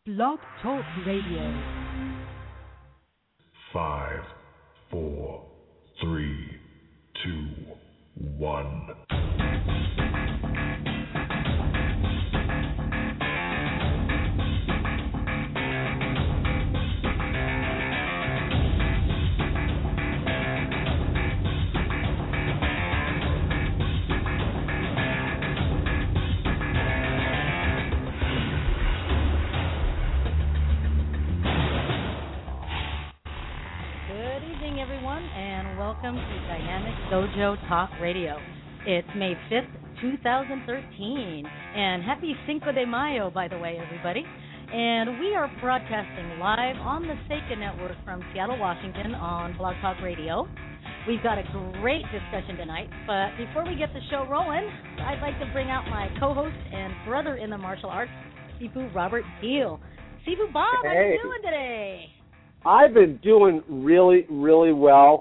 Blog Talk Radio. 5, 4, 3, 2, 1. Welcome to Dynamic Dojo Talk Radio. It's May 5th, 2013, and happy Cinco de Mayo, by the way, everybody. And we are broadcasting live on the Seika Network from Seattle, Washington on Blog Talk Radio. We've got a great discussion tonight, but before we get the show rolling, I'd like to bring out my co-host and brother in the martial arts, Sifu Robert Deal. Sifu Bob, how are you doing today? I've been doing really, really well.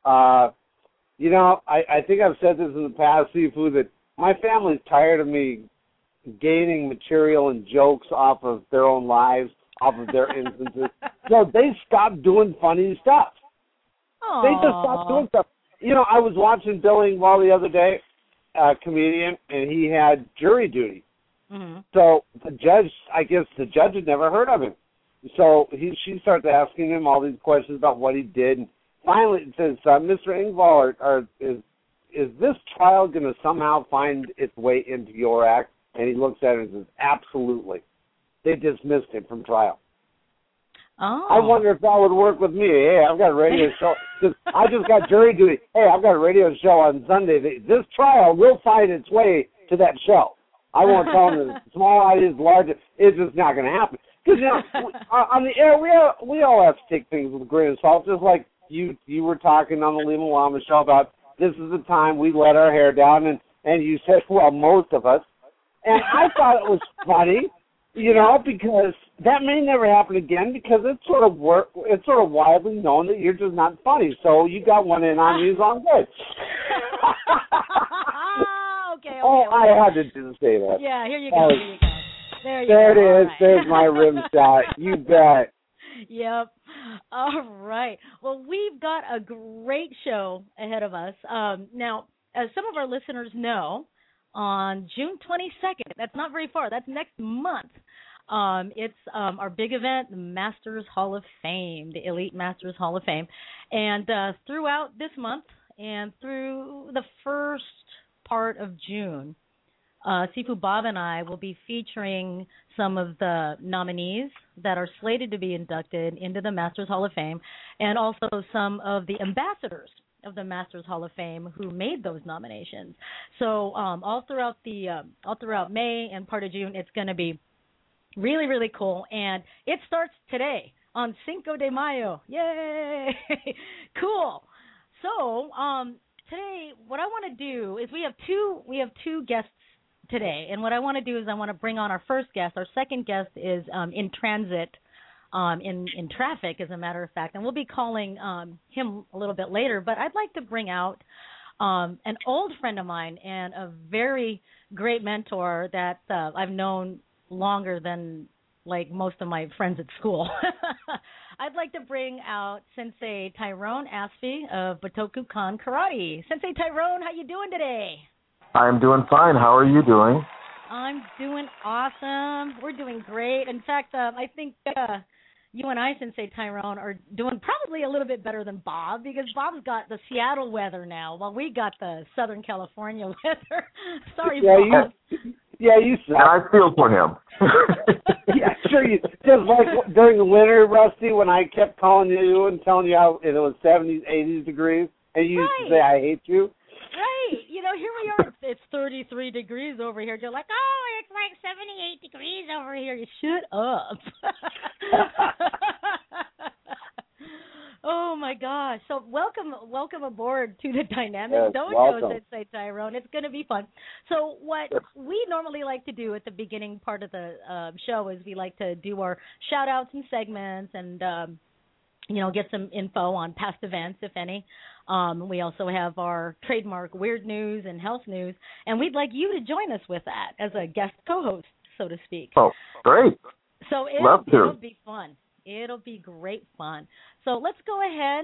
I think I've said this in the past, Sifu, that my family's tired of me gaining material and jokes off of their own lives, off of their instances. So they stopped doing funny stuff. Aww. They just stopped doing stuff. I was watching Billy Engvall the other day, a comedian, and he had jury duty. Mm-hmm. So the judge had never heard of him. So she starts asking him all these questions about what he did. And finally, it says, Mr. Engvall, is this trial going to somehow find its way into your act? And he looks at it and says, absolutely. They dismissed him from trial. Oh. I wonder if that would work with me. Hey, I've got a radio show. I just got jury duty. Hey, I've got a radio show on Sunday. This trial will find its way to that show. I won't tell them that small audience, large. It's just not going to happen. Because, on the air, we all have to take things with a grain of salt, just like you were talking on the Lima Llama show about this is the time we let our hair down, and you said, well, most of us. And I thought it was funny, because that may never happen again because it's sort of widely known that you're just not funny. So you got one in on you, so I'm good. Okay. I had to just say that. Yeah, here you go. There it is. Right. There's my rim shot. You bet. Yep. All right. Well, we've got a great show ahead of us. Now, as some of our listeners know, on June 22nd, that's not very far, that's next month, it's our big event, the Masters Hall of Fame, the Elite Masters Hall of Fame. And throughout this month and through the first part of June, Sifu Bob and I will be featuring some of the nominees that are slated to be inducted into the Masters Hall of Fame, and also some of the ambassadors of the Masters Hall of Fame who made those nominations. So all throughout May and part of June, it's going to be really, really cool, and it starts today on Cinco de Mayo. Yay! Cool. So today, what I want to do is we have two guests today, and what I want to do is I want to bring on our first guest. Our second guest is in transit, in traffic, as a matter of fact, and we'll be calling him a little bit later. But I'd like to bring out an old friend of mine and a very great mentor that I've known longer than like most of my friends at school. I'd like to bring out Sensei Tyrone Aspie of Botokukan Karate. Sensei Tyrone, how you doing today? I'm doing fine. How are you doing? I'm doing awesome. We're doing great. In fact, I think you and I, Sensei Tyrone, are doing probably a little bit better than Bob, because Bob's got the Seattle weather now, while we got the Southern California weather. Sorry, Bob. You suck. And I feel for him. Yeah, sure. Just like during the winter, Rusty, when I kept calling you and telling you how it was 70s, 80s degrees, and you used to say, I hate you. Right. Here we are. It's 33 degrees over here. You're like, oh, it's like 78 degrees over here. You shut up. Oh, my gosh. So welcome aboard to the Dynamic Dojo, Sensei Tyrone. It's going to be fun. So what we normally like to do at the beginning part of the show is we like to do our shout-outs and segments and, get some info on past events, if any. We also have our trademark weird news and health news, and we'd like you to join us with that as a guest co-host, so to speak. Oh, great. So Love to. it'll be fun. It'll be great fun. So let's go ahead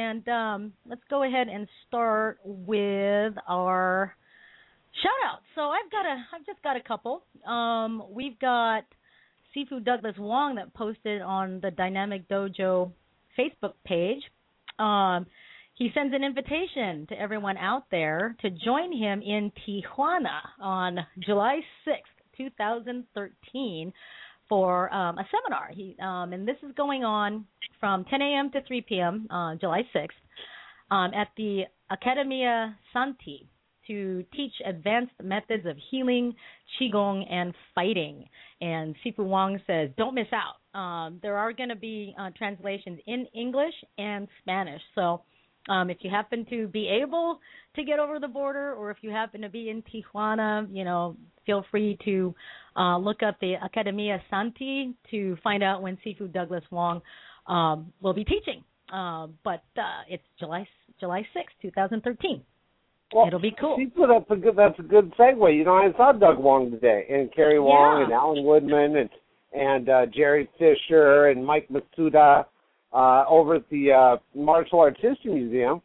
and start with our shout out. So I've just got a couple. We've got Sifu Douglas Wong that posted on the Dynamic Dojo Facebook page. He sends an invitation to everyone out there to join him in Tijuana on July 6th, 2013 for a seminar. And this is going on from 10 a.m. to 3 p.m. July 6th at the Academia Santi to teach advanced methods of healing, qigong, and fighting. And Sifu Wong says, don't miss out. There are going to be translations in English and Spanish. So if you happen to be able to get over the border, or if you happen to be in Tijuana, feel free to look up the Academia Santi to find out when Sifu Douglas Wong will be teaching. But it's July 6th, 2013. Well, it'll be cool. That's a good segue. I saw Doug Wong today, and Kerry Wong, Yeah. and Alan Woodman, and Jerry Fisher, and Mike Matsuda over at the Martial Arts History Museum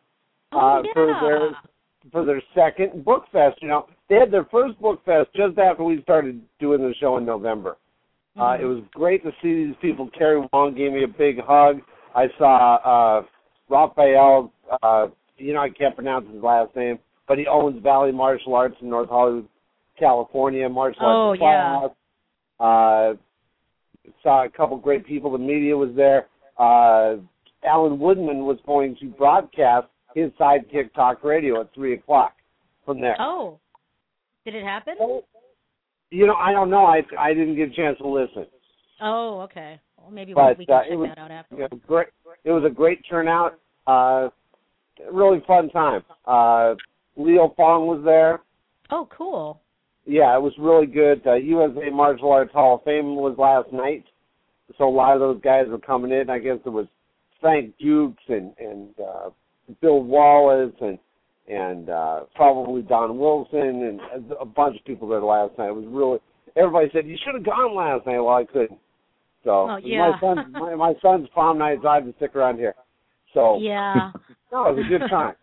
for their second book fest. They had their first book fest just after we started doing the show in November. It was great to see these people. Kerry Wong gave me a big hug. I saw Raphael. I can't pronounce his last name, but he owns Valley Martial Arts in North Hollywood, California. Martial Arts class. Saw a couple great people. The media was there. Alan Woodman was going to broadcast his Sidekick Talk Radio at 3 o'clock from there. Oh, did it happen? I don't know. I didn't get a chance to listen. Oh, okay. Well, maybe but, we can check that out after. Great. It was a great turnout. Really fun time. Leo Fong was there. Oh, cool. Yeah, it was really good. USA Martial Arts Hall of Fame was last night, so a lot of those guys were coming in. I guess there was Frank Dukes and Bill Wallace and probably Don Wilson and a bunch of people there last night. It was really, everybody said, you should have gone last night. Well, I couldn't. So my son's prom night, so I had to stick around here. So yeah, no, it was a good time.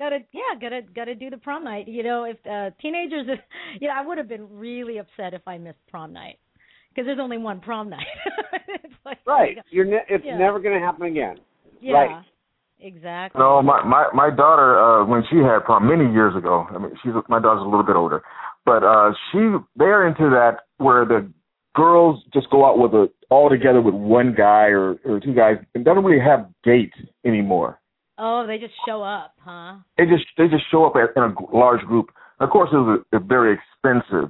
Gotta do the prom night. If teenagers, I would have been really upset if I missed prom night because there's only one prom night. It's like, right, it's never going to happen again. Yeah, right. Exactly. No, my daughter when she had prom many years ago. I mean, my daughter's a little bit older, but they're into that where the girls just go out all together with one guy or two guys and don't really have dates anymore. Oh, they just show up, huh? They just show up in a large group. Of course, it was very expensive,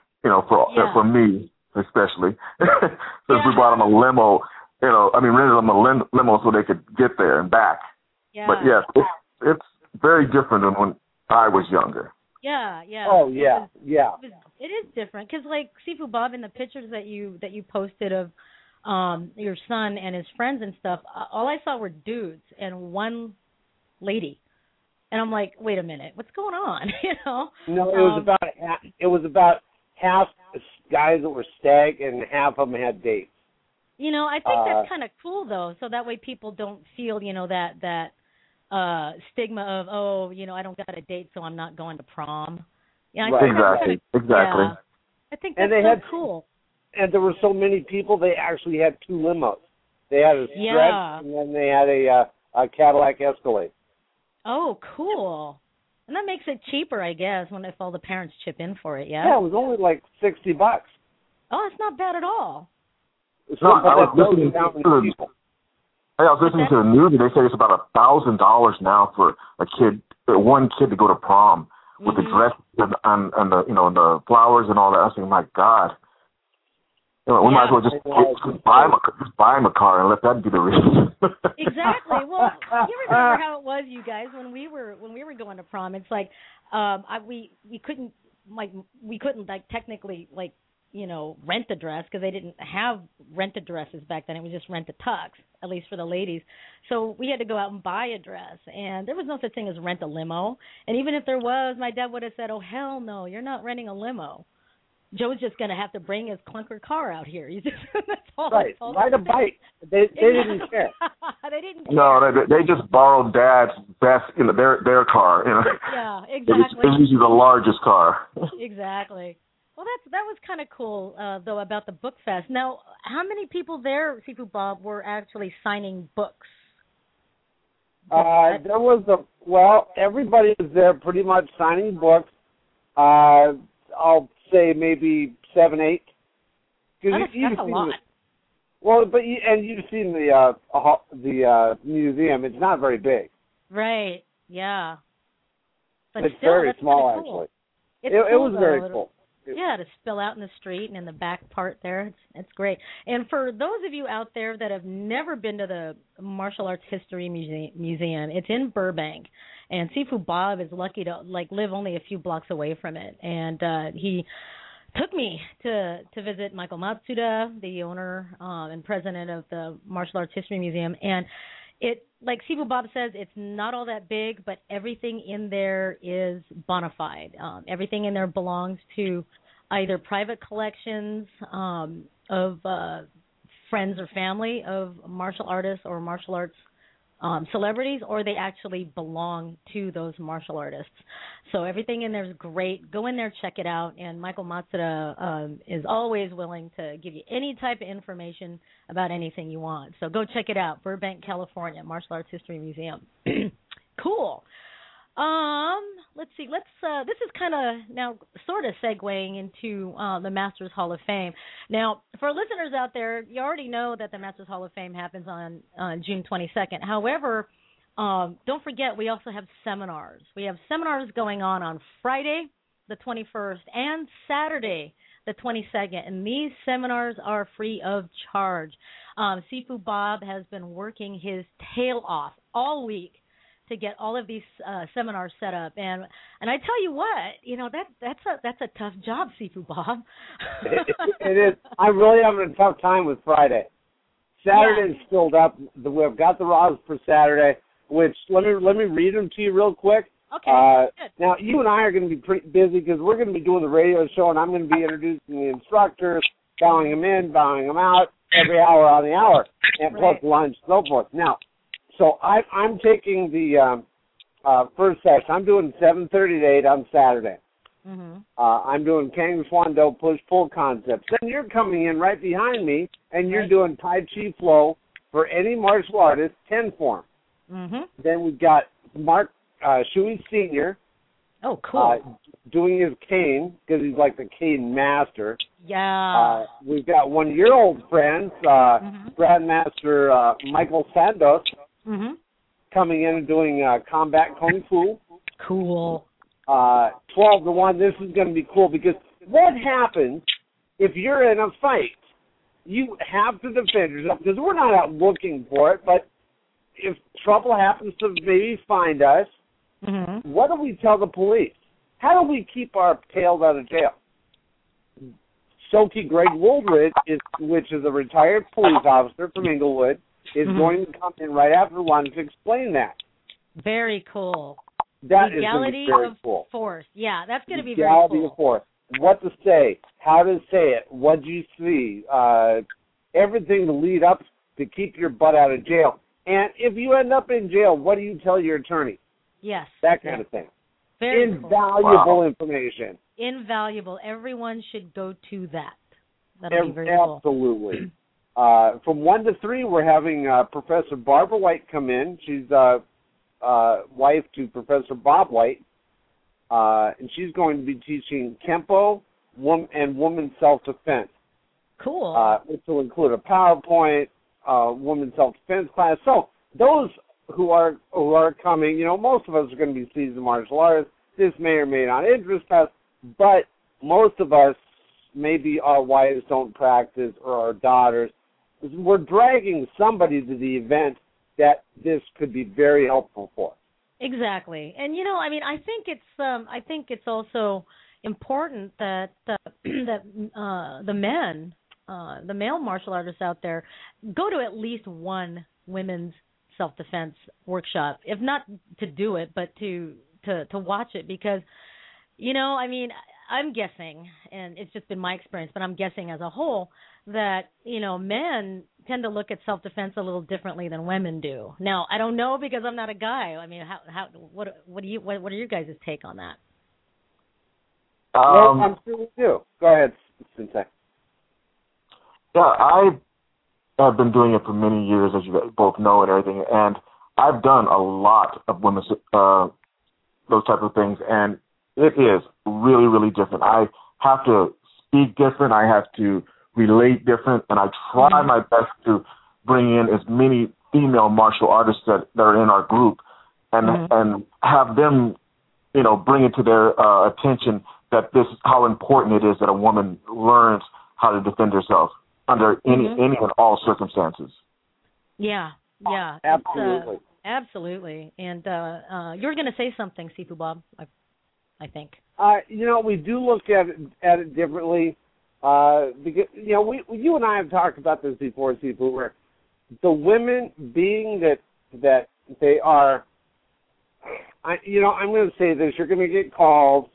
for me especially, since we bought them a limo. Rented them a limo so they could get there and back. Yeah. But yes, it's very different than when I was younger. Yeah. Oh yeah, It is different because, like Sifu Bob, in the pictures that you posted of your son and his friends and stuff, all I saw were dudes and one lady, and I'm like, wait a minute, what's going on? No, it was about half guys that were stag and half of them had dates. I think that's kind of cool though, so that way people don't feel that stigma of I don't got a date, so I'm not going to prom. Yeah, exactly. Yeah. I think that's cool. And there were so many people, they actually had two limos. They had a Stretch, and then they had a Cadillac Escalade. Oh, cool. And that makes it cheaper, I guess, if all the parents chip in for it, yeah? Yeah, it was only like $60. Oh, it's not bad at all. I was listening to the news, and they say it's about $1,000 now for one kid to go to prom with the dress and the the flowers and all that. I was thinking, my God. We might as well just buy him a car and let that be the reason. Exactly. Well, you remember how it was, you guys, when we were going to prom. It's like we couldn't technically rent a dress because they didn't have rented dresses back then. It was just rent a tux, at least for the ladies. So we had to go out and buy a dress, and there was no such thing as rent a limo. And even if there was, my dad would have said, "Oh hell no, you're not renting a limo." Joe's just going to have to bring his clunker car out here. That's all. Right, that's all ride a bike. They didn't care. They didn't care. No, they just borrowed Dad's best, their car. Yeah, exactly. It was usually the largest car. Exactly. Well, that was kind of cool, though, about the book fest. Now, how many people there, Seafood Bob, were actually signing books? There was everybody was there pretty much signing books. I'll say maybe 7, 8. That's a lot. Well, but you've seen the museum. It's not very big. Right. Yeah. But it's still, very that's small, cool. actually. It was very cool. Yeah, to spill out in the street and in the back part there. It's great. And for those of you out there that have never been to the Martial Arts History Museum, it's in Burbank. And Seafood Bob is lucky to live only a few blocks away from it. And he took me to visit Michael Matsuda, the owner and president of the Martial Arts History Museum. And it, like Seafood Bob says, it's not all that big, but everything in there is bona fide. Everything in there belongs to either private collections of friends or family of martial artists or martial arts celebrities, or they actually belong to those martial artists. So everything in there is great. Go in there, check it out. And Michael Matsuda is always willing to give you any type of information about anything you want. So go check it out, Burbank, California, Martial Arts History Museum. Cool. Let's see. This is kind of now sort of segueing into the Masters Hall of Fame. Now, for listeners out there, you already know that the Masters Hall of Fame happens on June 22nd. However, don't forget we also have seminars. We have seminars going on Friday, the 21st, and Saturday, the 22nd, and these seminars are free of charge. Seafood Bob has been working his tail off all week to get all of these seminars set up, and I tell you what, that's a tough job, Seafood Bob. It is. I'm really having a tough time with Friday. Saturday's filled up. We've got the roster for Saturday, which let me read them to you real quick. Okay. Good. Now you and I are going to be pretty busy because we're going to be doing the radio show, and I'm going to be introducing the instructors, bowing them in, bowing them out every hour on the hour, and plus lunch, so forth. Now. So I'm taking the first section. I'm doing 7:30 to 8 on Saturday. Mm-hmm. I'm doing Kang Swan Do push-pull concepts. Then you're coming in right behind me, and you're doing Tai Chi Flow for any martial artist, 10 form. Mm-hmm. Then we've got Mark Shuey Sr. Oh, cool. Doing his cane, because he's like the cane master. Yeah. We've got one of your old friends, Grandmaster Michael Sandos. Mm-hmm. Coming in and doing combat kung fu. Cool. 12 to 1. This is going to be cool because what happens if you're in a fight? You have to defend yourself because we're not out looking for it, but if trouble happens to maybe find us, what do we tell the police? How do we keep our tails out of jail? Soki Greg Woolridge, which is a retired police officer from Inglewood, is going to come in right after lunch to explain that. Very cool. That Legality is going to be very cool. Force. Yeah, that's going to be very Legality cool. of force. What to say, how to say it, what you see, everything to lead up to keep your butt out of jail. And if you end up in jail, what do you tell your attorney? Yes. That kind of thing. Very Invaluable information. Invaluable. Everyone should go to that. That'll be very cool. Absolutely. From 1 to 3, we're having Professor Barbara White come in. She's wife to Professor Bob White, and she's going to be teaching Kempo and woman self-defense. Cool. Which will include a PowerPoint, woman self-defense class. So those who are coming, most of us are going to be seasoned martial artists. This may or may not interest us, but most of us, maybe our wives don't practice or our daughters. We're dragging somebody to the event that this could be very helpful for. Exactly, and I think it's also important that the male martial artists out there go to at least one women's self-defense workshop, if not to do it, but to watch it, because I'm guessing, and it's just been my experience, but I'm guessing as a whole that, men tend to look at self-defense a little differently than women do. Now, I don't know because I'm not a guy. I mean, what are your guys' take on that? Well, I'm sure we do. Go ahead, Sensei. Yeah, I've been doing it for many years, as you both know, and everything, and I've done a lot of women's those type of things, and it is really, really different. I have to speak different. I have to relate different, and I try my best to bring in as many female martial artists that are in our group, and have them, bring it to their attention that this is how important it is that a woman learns how to defend herself under any and all circumstances. Yeah. Absolutely. Absolutely. And you were going to say something, Sifu Bob, I think. We do look at it differently because, you and I have talked about this before, Sifu, where the women, being that they are, I'm going to say this, you're going to get called.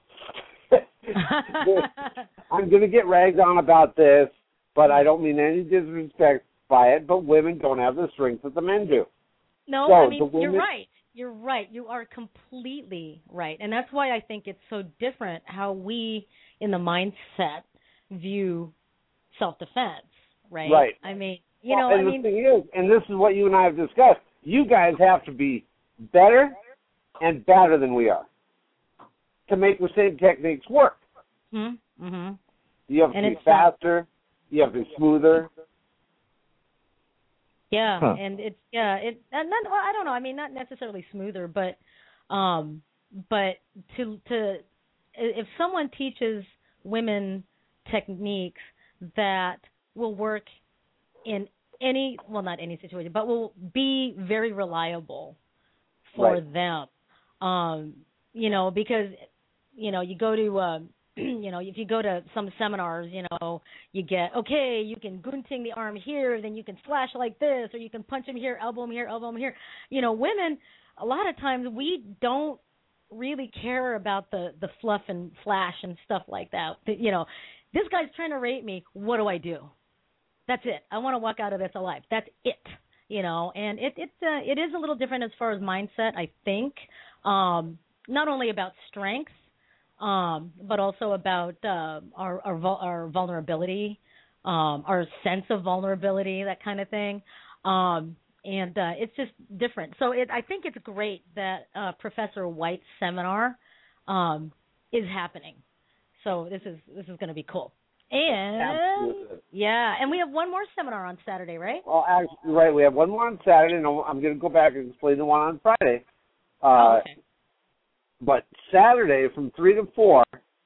I'm going to get ragged on about this, but I don't mean any disrespect by it, but women don't have the strength that the men do. No, so you're right. You're right. You are completely right. And that's why I think it's so different how we, in the mindset, view self-defense, right? Right. I mean, the thing is, and this is what you and I have discussed, you guys have to be better and better than we are to make the same techniques work. Mm-hmm. You have to be faster. You have to be smoother. Yeah, and it's and then, I don't know. I mean, not necessarily smoother, but to if someone teaches women techniques that will work in not any situation, but will be very reliable for them, because you go to if you go to some seminars, you get, okay, you can gunting the arm here, then you can slash like this, or you can punch him here, elbow him here, elbow him here. Women, a lot of times we don't really care about the fluff and flash and stuff like that. This guy's trying to rape me. What do I do? That's it. I want to walk out of this alive. That's it. And it is a little different as far as mindset, I think. Not only about strength, but also about our vulnerability, our sense of vulnerability, that kind of thing. And it's just different. So I think it's great that Professor White's seminar is happening. So this is going to be cool. And absolutely. Yeah, and we have one more seminar on Saturday, right? Well, actually, right. We have one more on Saturday, and I'm going to go back and explain the one on Friday. Okay. But Saturday from 3 to 4.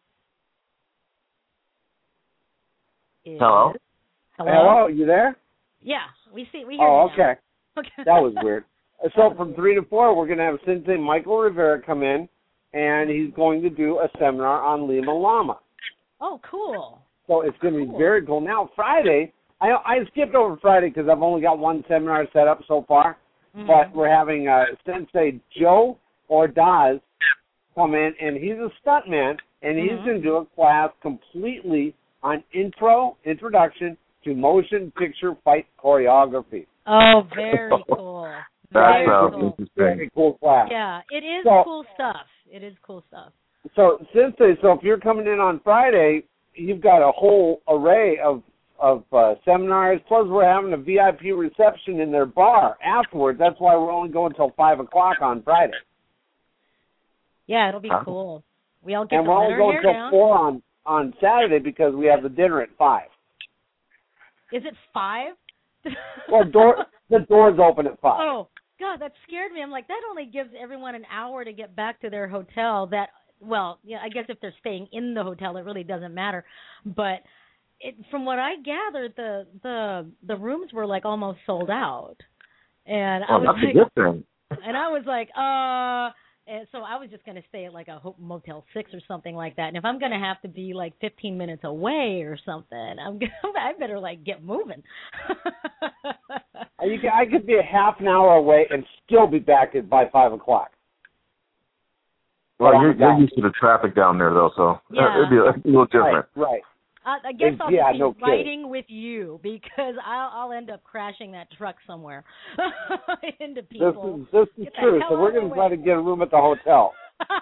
Hello? Hello, you there? Yeah, we hear you now. Okay. That was weird. So from 3 to 4, we're going to have Sensei Michael Rivera come in, and he's going to do a seminar on Lima Llama. Oh, cool. So it's going to be very cool. Now, Friday, I skipped over Friday because I've only got one seminar set up so far, but we're having Sensei Joe Ordaz come in, and he's a stuntman, and he's going to do a class completely on introduction to motion picture fight choreography. Oh, very cool. That's interesting. Very cool class. Yeah, it is cool stuff. It is cool stuff. So, Sensei, if you're coming in on Friday, you've got a whole array of seminars, plus we're having a VIP reception in their bar afterwards. That's why we're only going until 5 o'clock on Friday. Yeah, it'll be cool. We all get and the we're only going until 4 on Saturday because we have the dinner at 5. Is it 5? Well, the doors open at 5. Oh, God, that scared me. I'm like, that only gives everyone an hour to get back to their hotel. I guess if they're staying in the hotel, it really doesn't matter. But from what I gathered, the rooms were like almost sold out. And I was that's a good thing. And I was like, and so I was just going to stay at like a Motel 6 or something like that. And if I'm going to have to be like 15 minutes away or something, I better like get moving. I could be a half an hour away and still be back by 5 o'clock. Well, you're used to the traffic down there, though, so it'd be a little different. Right. I guess I'll just be riding with you because I'll end up crashing that truck somewhere into people. This is true. So we're going to try to get a room at the hotel.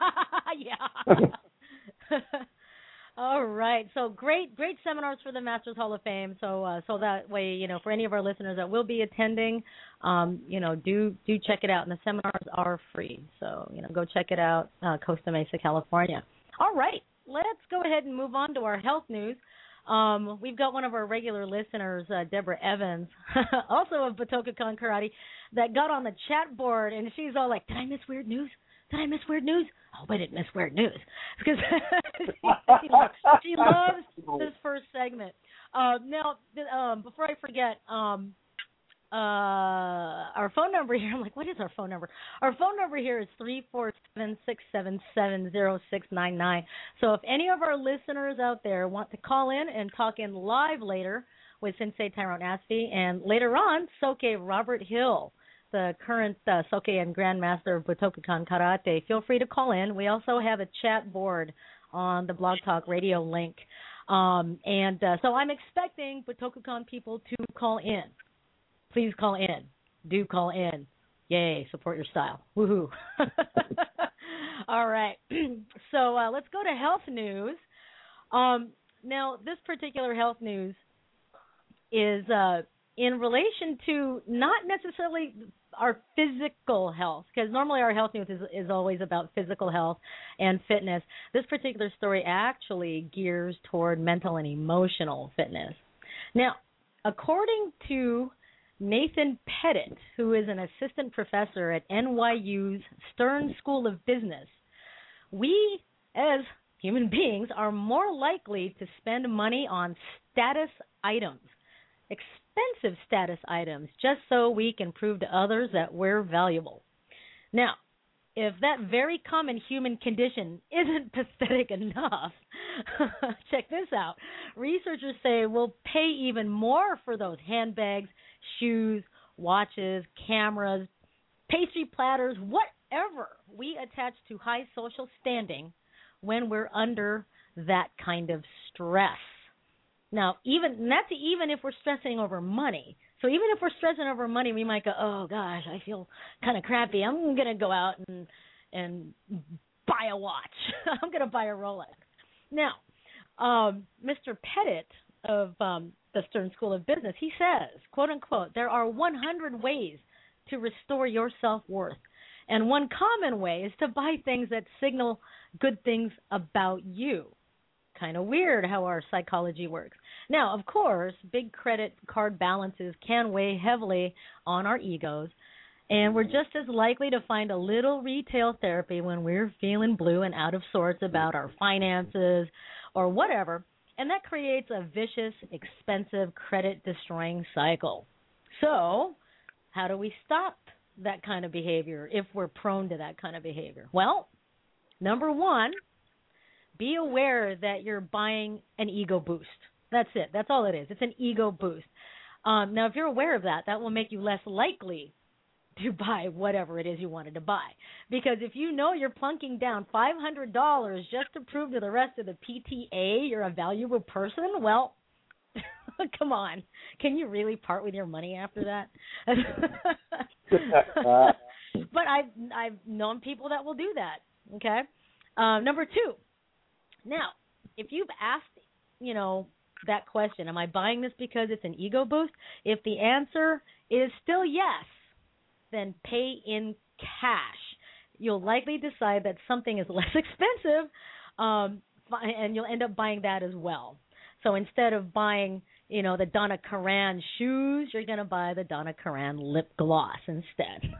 Yeah. All right. So great seminars for the Masters Hall of Fame. So that way, for any of our listeners that will be attending, do check it out. And the seminars are free. So, go check it out, Costa Mesa, California. All right. Let's go ahead and move on to our health news. We've got one of our regular listeners, Deborah Evans, also of Batokakan Karate, that got on the chat board, and she's all like, did I miss weird news? Did I miss weird news? I hope I didn't miss weird news. Because she loves this first segment. Now, before I forget, our phone number here, I'm like, what is our phone number? Our phone number here is 347-677-0699. So if any of our listeners out there want to call in and talk in live later with Sensei Tyrone Aspie, and later on, Soke Robert Hill, the current Soke and Grandmaster of Butokukan Karate, feel free to call in. We also have a chat board on the Blog Talk Radio link. So I'm expecting Butokukan people to call in. Please call in. Do call in. Yay, support your style. Woohoo. All right. So let's go to health news. Now, this particular health news is in relation to not necessarily our physical health, because normally our health news is always about physical health and fitness. This particular story actually gears toward mental and emotional fitness. Now, according to Nathan Pettit, who is an assistant professor at NYU's Stern School of Business, we as human beings are more likely to spend money on status items, expensive status items, just so we can prove to others that we're valuable. Now, if that very common human condition isn't pathetic enough, check this out. Researchers say we'll pay even more for those handbags, shoes, watches, cameras, pastry platters, whatever we attach to high social standing when we're under that kind of stress. Now, that's even if we're stressing over money. So even if we're stressing over money, we might go, oh, gosh, I feel kind of crappy. I'm going to go out and buy a watch. I'm going to buy a Rolex. Now, Mr. Pettit of the Stern School of Business, he says, quote, unquote, there are 100 ways to restore your self-worth. And one common way is to buy things that signal good things about you. Kind of weird how our psychology works. Now, of course, big credit card balances can weigh heavily on our egos, and we're just as likely to find a little retail therapy when we're feeling blue and out of sorts about our finances or whatever, and that creates a vicious, expensive, credit-destroying cycle. So, how do we stop that kind of behavior if we're prone to that kind of behavior? Well, number one, be aware that you're buying an ego boost. That's it. That's all it is. It's an ego boost. Now, if you're aware of that, that will make you less likely to buy whatever it is you wanted to buy. Because if you know you're plunking down $500 just to prove to the rest of the PTA you're a valuable person, well, come on. Can you really part with your money after that? But I've known people that will do that. Okay. Number two. Now, if you've asked, that question, am I buying this because it's an ego boost? If the answer is still yes, then pay in cash. You'll likely decide that something is less expensive, and you'll end up buying that as well. So instead of buying, the Donna Karan shoes, you're going to buy the Donna Karan lip gloss instead.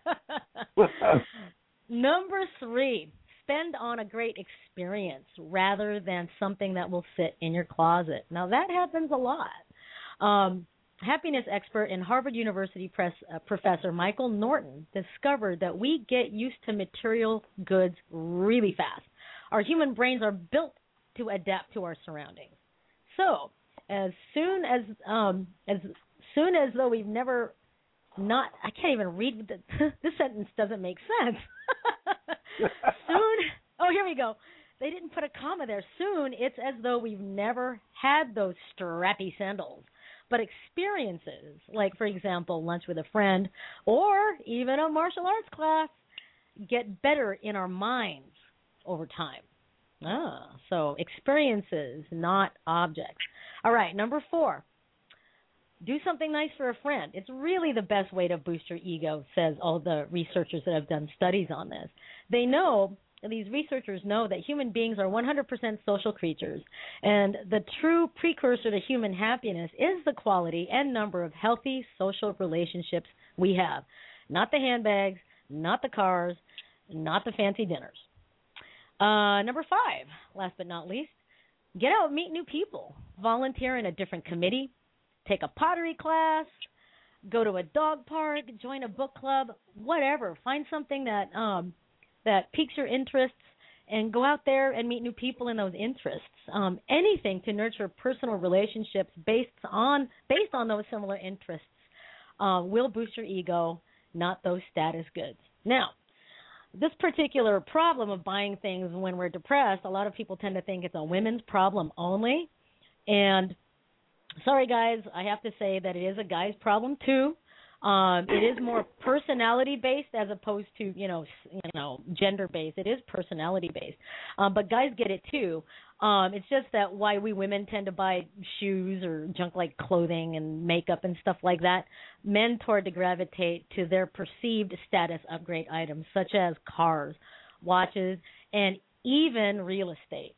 Number three. Spend on a great experience rather than something that will sit in your closet. Now, that happens a lot. Happiness expert and Harvard University professor Michael Norton discovered that we get used to material goods really fast. Our human brains are built to adapt to our surroundings. So, as soon as though we've never I can't even read this sentence doesn't make sense. Oh, here we go. They didn't put a comma there. Soon, it's as though we've never had those strappy sandals. But experiences, like, for example, lunch with a friend or even a martial arts class, get better in our minds over time. So experiences, not objects. All right, number 4. Do something nice for a friend. It's really the best way to boost your ego, says all the researchers that have done studies on this. These researchers know that human beings are 100% social creatures, and the true precursor to human happiness is the quality and number of healthy social relationships we have. Not the handbags, not the cars, not the fancy dinners. Number 5, last but not least, get out and meet new people. Volunteer in a different committee, take a pottery class, go to a dog park, join a book club, whatever. Find something that piques your interests and go out there and meet new people in those interests. Anything to nurture personal relationships based on those similar interests will boost your ego, not those status goods. Now, this particular problem of buying things when we're depressed, a lot of people tend to think it's a women's problem only. And sorry, guys, I have to say that it is a guy's problem too. It is more personality-based as opposed to, gender-based. It is personality-based. But guys get it too. It's just that why we women tend to buy shoes or junk like clothing and makeup and stuff like that, men toward to gravitate to their perceived status upgrade items such as cars, watches, and even real estate.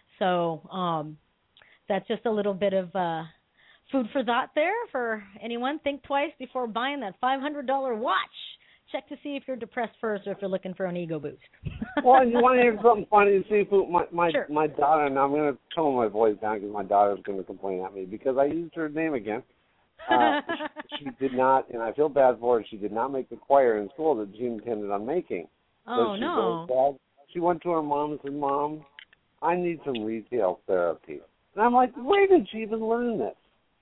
So that's just a little bit of food for thought there for anyone. Think twice before buying that $500 watch. Check to see if you're depressed first or if you're looking for an ego boost. Well, and you want to hear something funny? Seafood, Sure. My daughter, and I'm going to tone my voice down because my daughter's going to complain at me because I used her name again. She did not, and I feel bad for her, she did not make the choir in school that she intended on making. Oh, so no. She went to her mom and said, Mom, I need some retail therapy. And I'm like, where did she even learn this?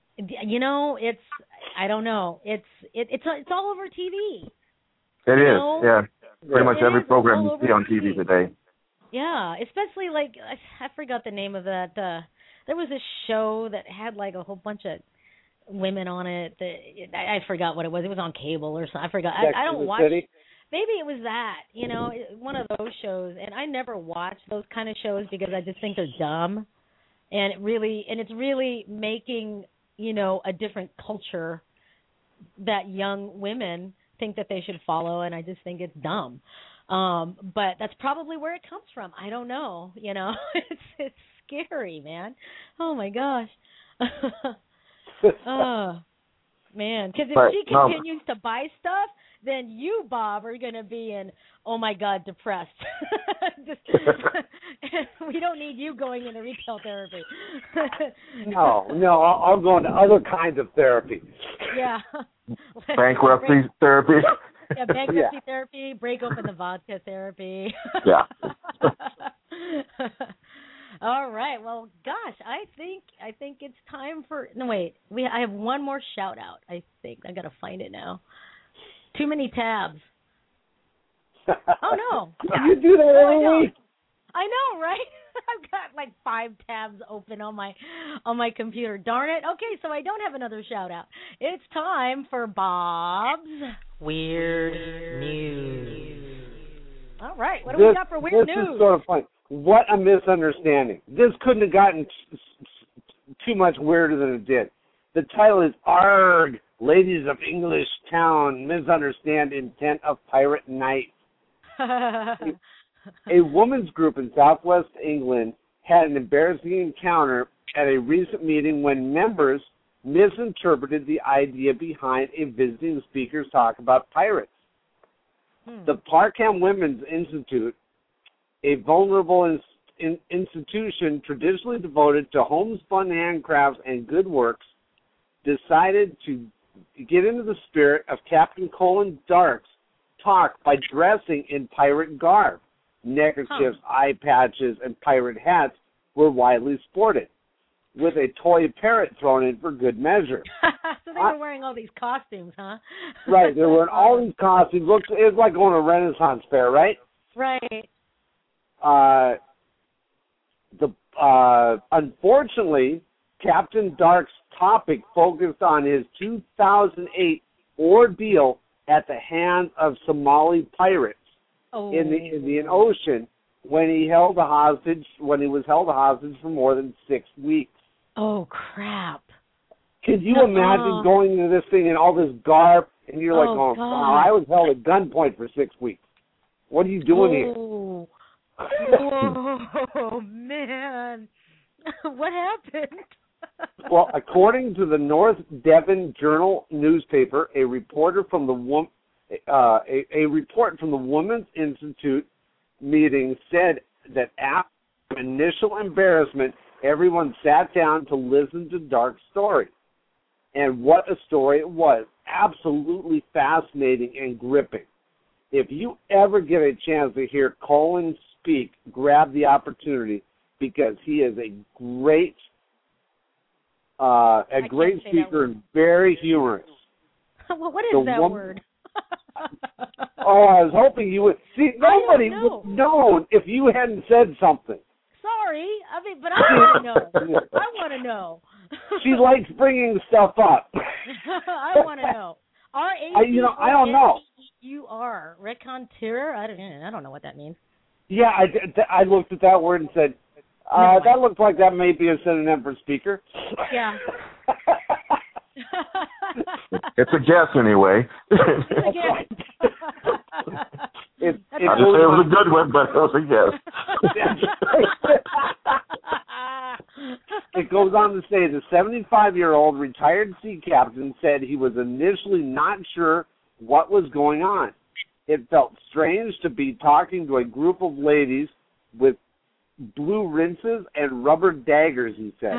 I don't know. It's all over TV. It is, yeah. Pretty much every program you see on TV today. Yeah, especially like, I forgot the name of that. There was a show that had like a whole bunch of women on it. I forgot what it was. It was on cable or something. I forgot. I don't watch. City? Maybe it was that, one of those shows. And I never watch those kind of shows because I just think they're dumb. And it's really making, a different culture that young women think that they should follow, and I just think it's dumb. But that's probably where it comes from. I don't know. It's scary, man. Oh my gosh. Oh man, because if she continues to buy stuff, then you, Bob, are going to be in, oh my God, depressed. We don't need you going into retail therapy. No, I'll go into other kinds of therapy. Yeah. Bankruptcy therapy. Yeah, bankruptcy therapy, break open the vodka therapy. Yeah. All right. Well, gosh, I think it's time for. No, wait. I have one more shout out. I think I got to find it now. Too many tabs. Oh no! You do that every week. I know, right? I've got like 5 tabs open on my computer. Darn it. Okay, so I don't have another shout out. It's time for Bob's Weird News. All right, what do we got for weird news? This is sort of funny. What a misunderstanding. This couldn't have gotten too much weirder than it did. The title is Arg, Ladies of English Town Misunderstand Intent of Pirate Night. A women's group in southwest England had an embarrassing encounter at a recent meeting when members misinterpreted the idea behind a visiting speaker's talk about pirates. The Parkham Women's Institute, a vulnerable institution traditionally devoted to homespun handcrafts and good works, decided to get into the spirit of Captain Colin Dark's talk by dressing in pirate garb. Neckerchiefs, eye patches, and pirate hats were widely sported, with a toy parrot thrown in for good measure. So they were wearing all these costumes, huh? Right, they were in all these costumes. It was like going to a Renaissance fair, right? Right. Unfortunately, Captain Dark's topic focused on his 2008 ordeal at the hands of Somali pirates in the Indian Ocean when he was held a hostage for more than 6 weeks. Oh, crap. Could you imagine going into this thing in all this garb, and you're like, oh, wow, I was held at gunpoint for 6 weeks. What are you doing here? Oh, man. What happened? Well, according to the North Devon Journal newspaper, a report from the Women's Institute meeting said that after initial embarrassment, everyone sat down to listen to Dark's story. And what a story it was. Absolutely fascinating and gripping. If you ever get a chance to hear Colin speak, grab the opportunity because he is a great speaker and very humorous. Well, what is that word? Oh, I was hoping you would. See, nobody would have known if you hadn't said something. Sorry. I mean, but I want to know. I want to know. She likes bringing stuff up. I want to know. I don't know. R-A-C-U-R. Raconteur? I don't know what that means. Yeah, I looked at that word and said, that looks like that may be a synonym for speaker. Yeah. It's a guess anyway. It's a guess. I just say it was a good one, but it was a guess. It goes on to say the 75-year-old retired sea captain said he was initially not sure what was going on. It felt strange to be talking to a group of ladies with blue rinses and rubber daggers, he said.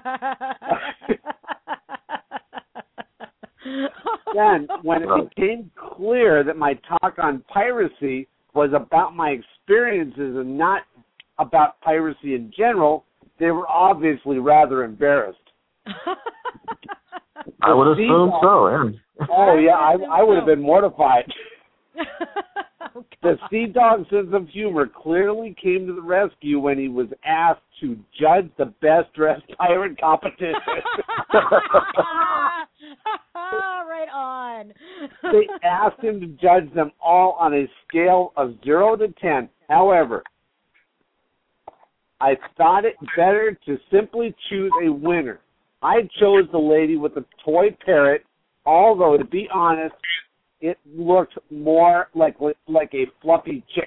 Then, when it became clear that my talk on piracy was about my experiences and not about piracy in general, they were obviously rather embarrassed. I would assume so, yeah. Oh, yeah, I would have been mortified. The Sea Dog's sense of humor clearly came to the rescue when he was asked to judge the best-dressed pirate competition. Right on. They asked him to judge them all on a scale of 0 to 10. However, I thought it better to simply choose a winner. I chose the lady with the toy parrot, although, to be honest, it looked more like a fluffy chick.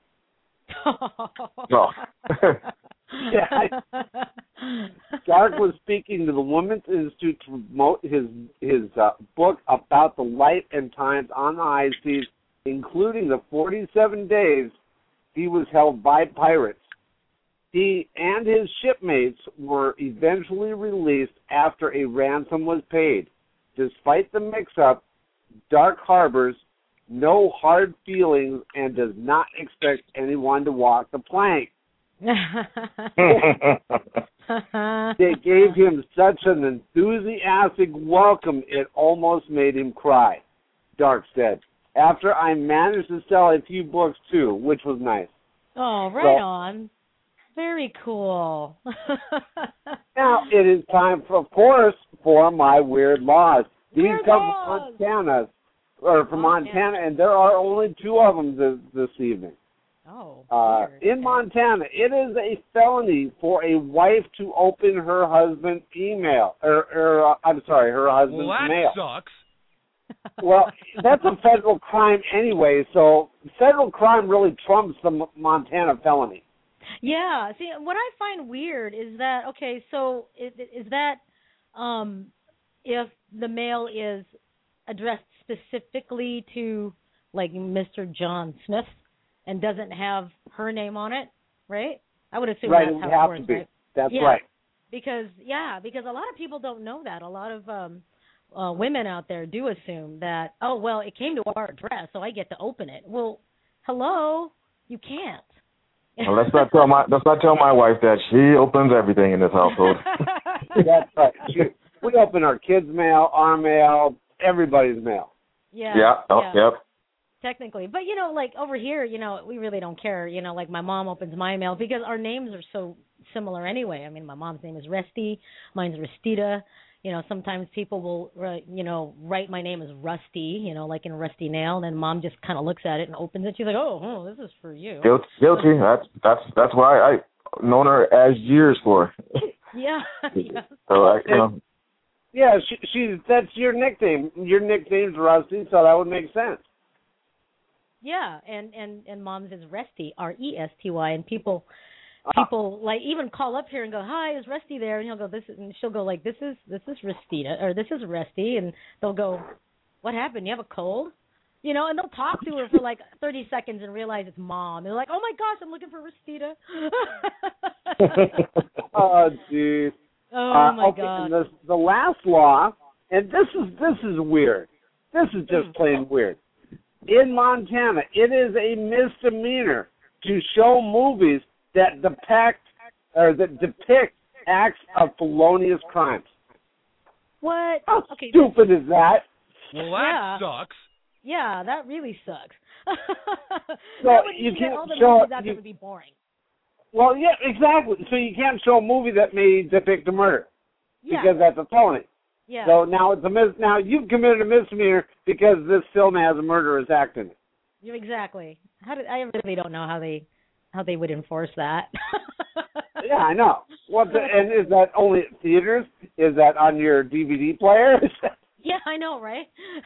Oh. Yeah, Dark was speaking to the Women's Institute to promote his book about the life and times on the high seas, including the 47 days he was held by pirates. He and his shipmates were eventually released after a ransom was paid. Despite the mix-up, Dark harbors no hard feelings and does not expect anyone to walk the plank. They gave him such an enthusiastic welcome it almost made him cry, Dark said. After I managed to sell a few books too, which was nice. Oh, right on. Very cool. Now it is time, of course, for my weird laws. These come from Montana, and there are only 2 of them this evening. Oh. In Montana, it is a felony for a wife to open her husband's email, her husband's mail. Sucks. Well, that's a federal crime anyway, so federal crime really trumps the Montana felony. Yeah. See, what I find weird is that, okay, so is that if the mail is addressed specifically to, like, Mr. John Smith and doesn't have her name on it, right? I would assume that's how it works, right? That's right. Because a lot of people don't know that. A lot of women out there do assume that, oh, well, it came to our address, so I get to open it. Well, hello, you can't. Well, let's not tell my wife that. She opens everything in this household. That's right. We open our kids' mail, our mail, everybody's mail. Yeah. Yeah. Oh, yep. technically. But, you know, like over here, you know, we really don't care. You know, like my mom opens my mail because our names are so similar anyway. I mean, my mom's name is Resty. Mine's Restita. You know, sometimes people will, you know, write my name as Rusty, you know, like in Rusty Nail. And then mom just kind of looks at it and opens it. She's like, oh, this is for you. Guilty. That's why I known her as years for. Yeah. So you know. Yeah, that's your nickname. Your nickname's Rusty, so that would make sense. Yeah, and mom's is Resty, Resty, and people like even call up here and go, "Hi, is Resty there?" And he'll go, "This is," and she'll go like, "This is Restita," or "This is Resty," and they'll go, "What happened? You have a cold?" You know, and they'll talk to her for like 30 seconds and realize it's mom. They're like, "Oh my gosh, I'm looking for Restita." Oh, geez. Oh my okay, God! And the last law, and this is weird. This is just plain weird. In Montana, it is a misdemeanor to show movies that depict acts of felonious crimes. What? How okay, stupid is that? Well, that sucks. Yeah, that really sucks. So that would you mean can't that all the show movies out there would be boring. Well, yeah, exactly. So you can't show a movie that may depict a murder because that's a felony. Yeah. So now now you've committed a misdemeanor because this film has a murderous act in it. Yeah, exactly. I really don't know how they would enforce that. Yeah, I know. And is that only at theaters? Is that on your DVD player? Yeah, I know, right?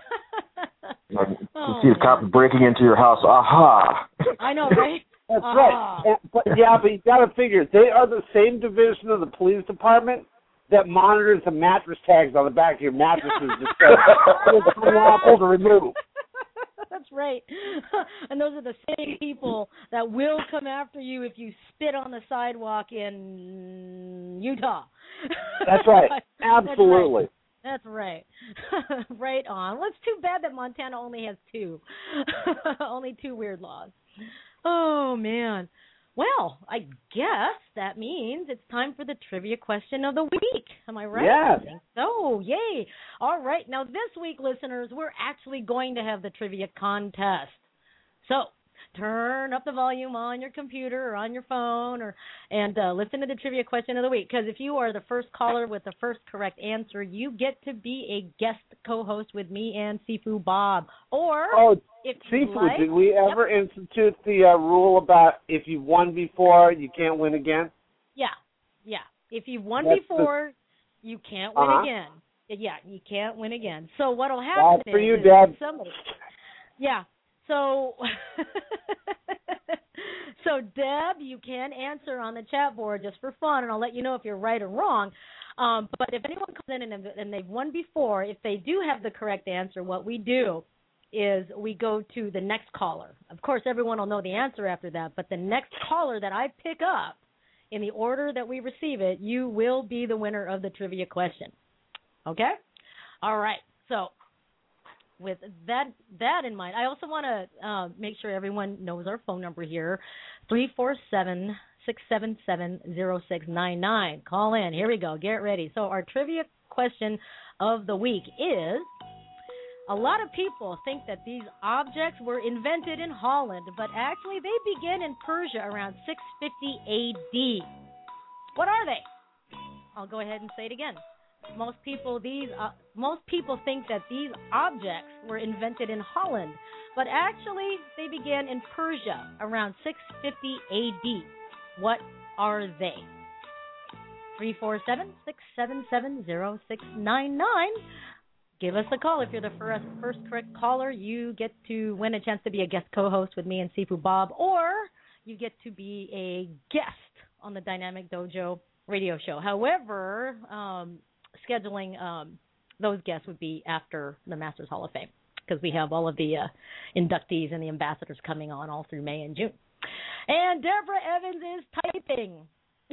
You see the cop breaking into your house. Aha! I know, right? That's right. But you got to figure they are the same division of the police department that monitors the mattress tags on the back of your mattresses to say unlawful to remove. That's right. And those are the same people that will come after you if you spit on the sidewalk in Utah. That's right. Absolutely. That's right. Right on. Well, it's too bad that Montana only has two. Only two weird laws. Oh, man. Well, I guess that means it's time for the trivia question of the week. Am I right? Yes. I think so. Yay. All right. Now, this week, listeners, we're actually going to have the trivia contest. So turn up the volume on your computer or on your phone and listen to the trivia question of the week. Because if you are the first caller with the first correct answer, you get to be a guest co-host with me and Sifu Bob. Or if you Sifu, like, did we ever institute the rule about if you've won before, you can't win again? Yeah. If you've won before, you can't win again. Yeah, you can't win again. So what'll happen That's for you, is Dad. somebody. Yeah. So, so Deb, you can answer on the chat board just for fun, and I'll let you know if you're right or wrong. But if anyone comes in and they've won before, if they do have the correct answer, what we do is we go to the next caller. Of course, everyone will know the answer after that, but the next caller that I pick up in the order that we receive it, you will be the winner of the trivia question. Okay? All right. So with that in mind, I also want to make sure everyone knows our phone number here, 347-677-0699. Call in. Here we go. Get ready. So our trivia question of the week is, a lot of people think that these objects were invented in Holland, but actually they began in Persia around 650 A.D. What are they? I'll go ahead and say it again. Most people think that these objects were invented in Holland, but actually they began in Persia around 650 A.D. What are they? 347-677-0699. Give us a call. If you're the first correct caller, you get to win a chance to be a guest co-host with me and Sifu Bob, or you get to be a guest on the Dynamic Dojo radio show. However, scheduling those guests would be after the Masters Hall of Fame, because we have all of the inductees and the ambassadors coming on all through May and June. And Deborah Evans is typing.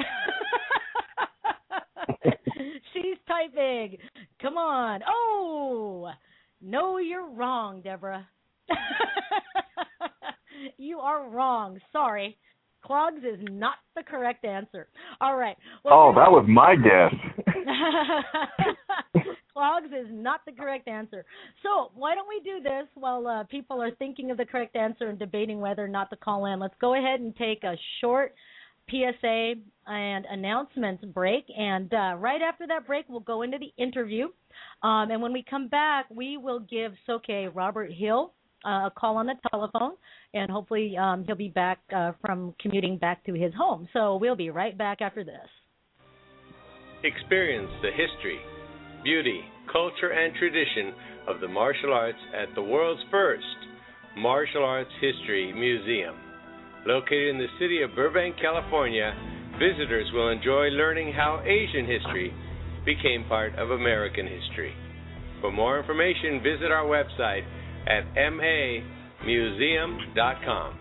She's typing. Come on. Oh, no, you're wrong, Deborah. You are wrong. Sorry. Clogs is not the correct answer. All right. Well, that was my guess. Clogs is not the correct answer. So why don't we do this while people are thinking of the correct answer and debating whether or not to call in? Let's go ahead and take a short PSA and announcements break. And right after that break, we'll go into the interview. And when we come back, we will give Soke Robert Hill a call on the telephone, and hopefully he'll be back from commuting back to his home. So we'll be right back after this. Experience the history, beauty, culture, and tradition of the martial arts at the world's first Martial Arts History Museum. Located in the city of Burbank, California, visitors will enjoy learning how Asian history became part of American history. For more information, visit our website at mamuseum.com.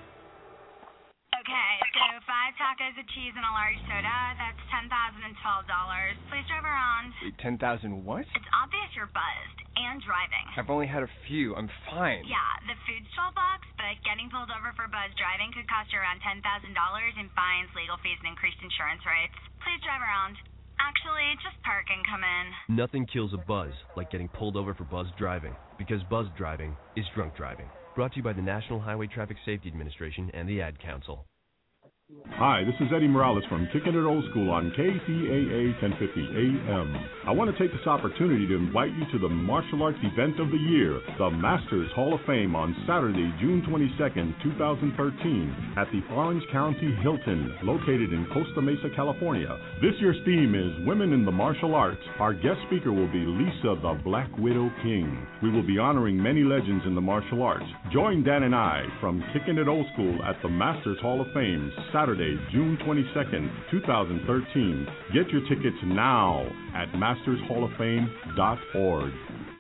Okay, so 5 tacos of cheese and a large soda, that's $10,012. Please drive around. Wait, 10,000 what? It's obvious you're buzzed and driving. I've only had a few. I'm fine. Yeah, the food's $12, but getting pulled over for buzz driving could cost you around $10,000 in fines, legal fees, and increased insurance rates. Please drive around. Actually, just park and come in. Nothing kills a buzz like getting pulled over for buzz driving, because buzz driving is drunk driving. Brought to you by the National Highway Traffic Safety Administration and the Ad Council. Hi, this is Eddie Morales from Kicking It Old School on KTAA 1050 AM. I want to take this opportunity to invite you to the martial arts event of the year, the Masters Hall of Fame, on Saturday, June 22nd, 2013, at the Orange County Hilton, located in Costa Mesa, California. This year's theme is Women in the Martial Arts. Our guest speaker will be Lisa the Black Widow King. We will be honoring many legends in the martial arts. Join Dan and I from Kicking It Old School at the Masters Hall of Fame, Saturday, June 22nd, 2013. Get your tickets now at mastershalloffame.org.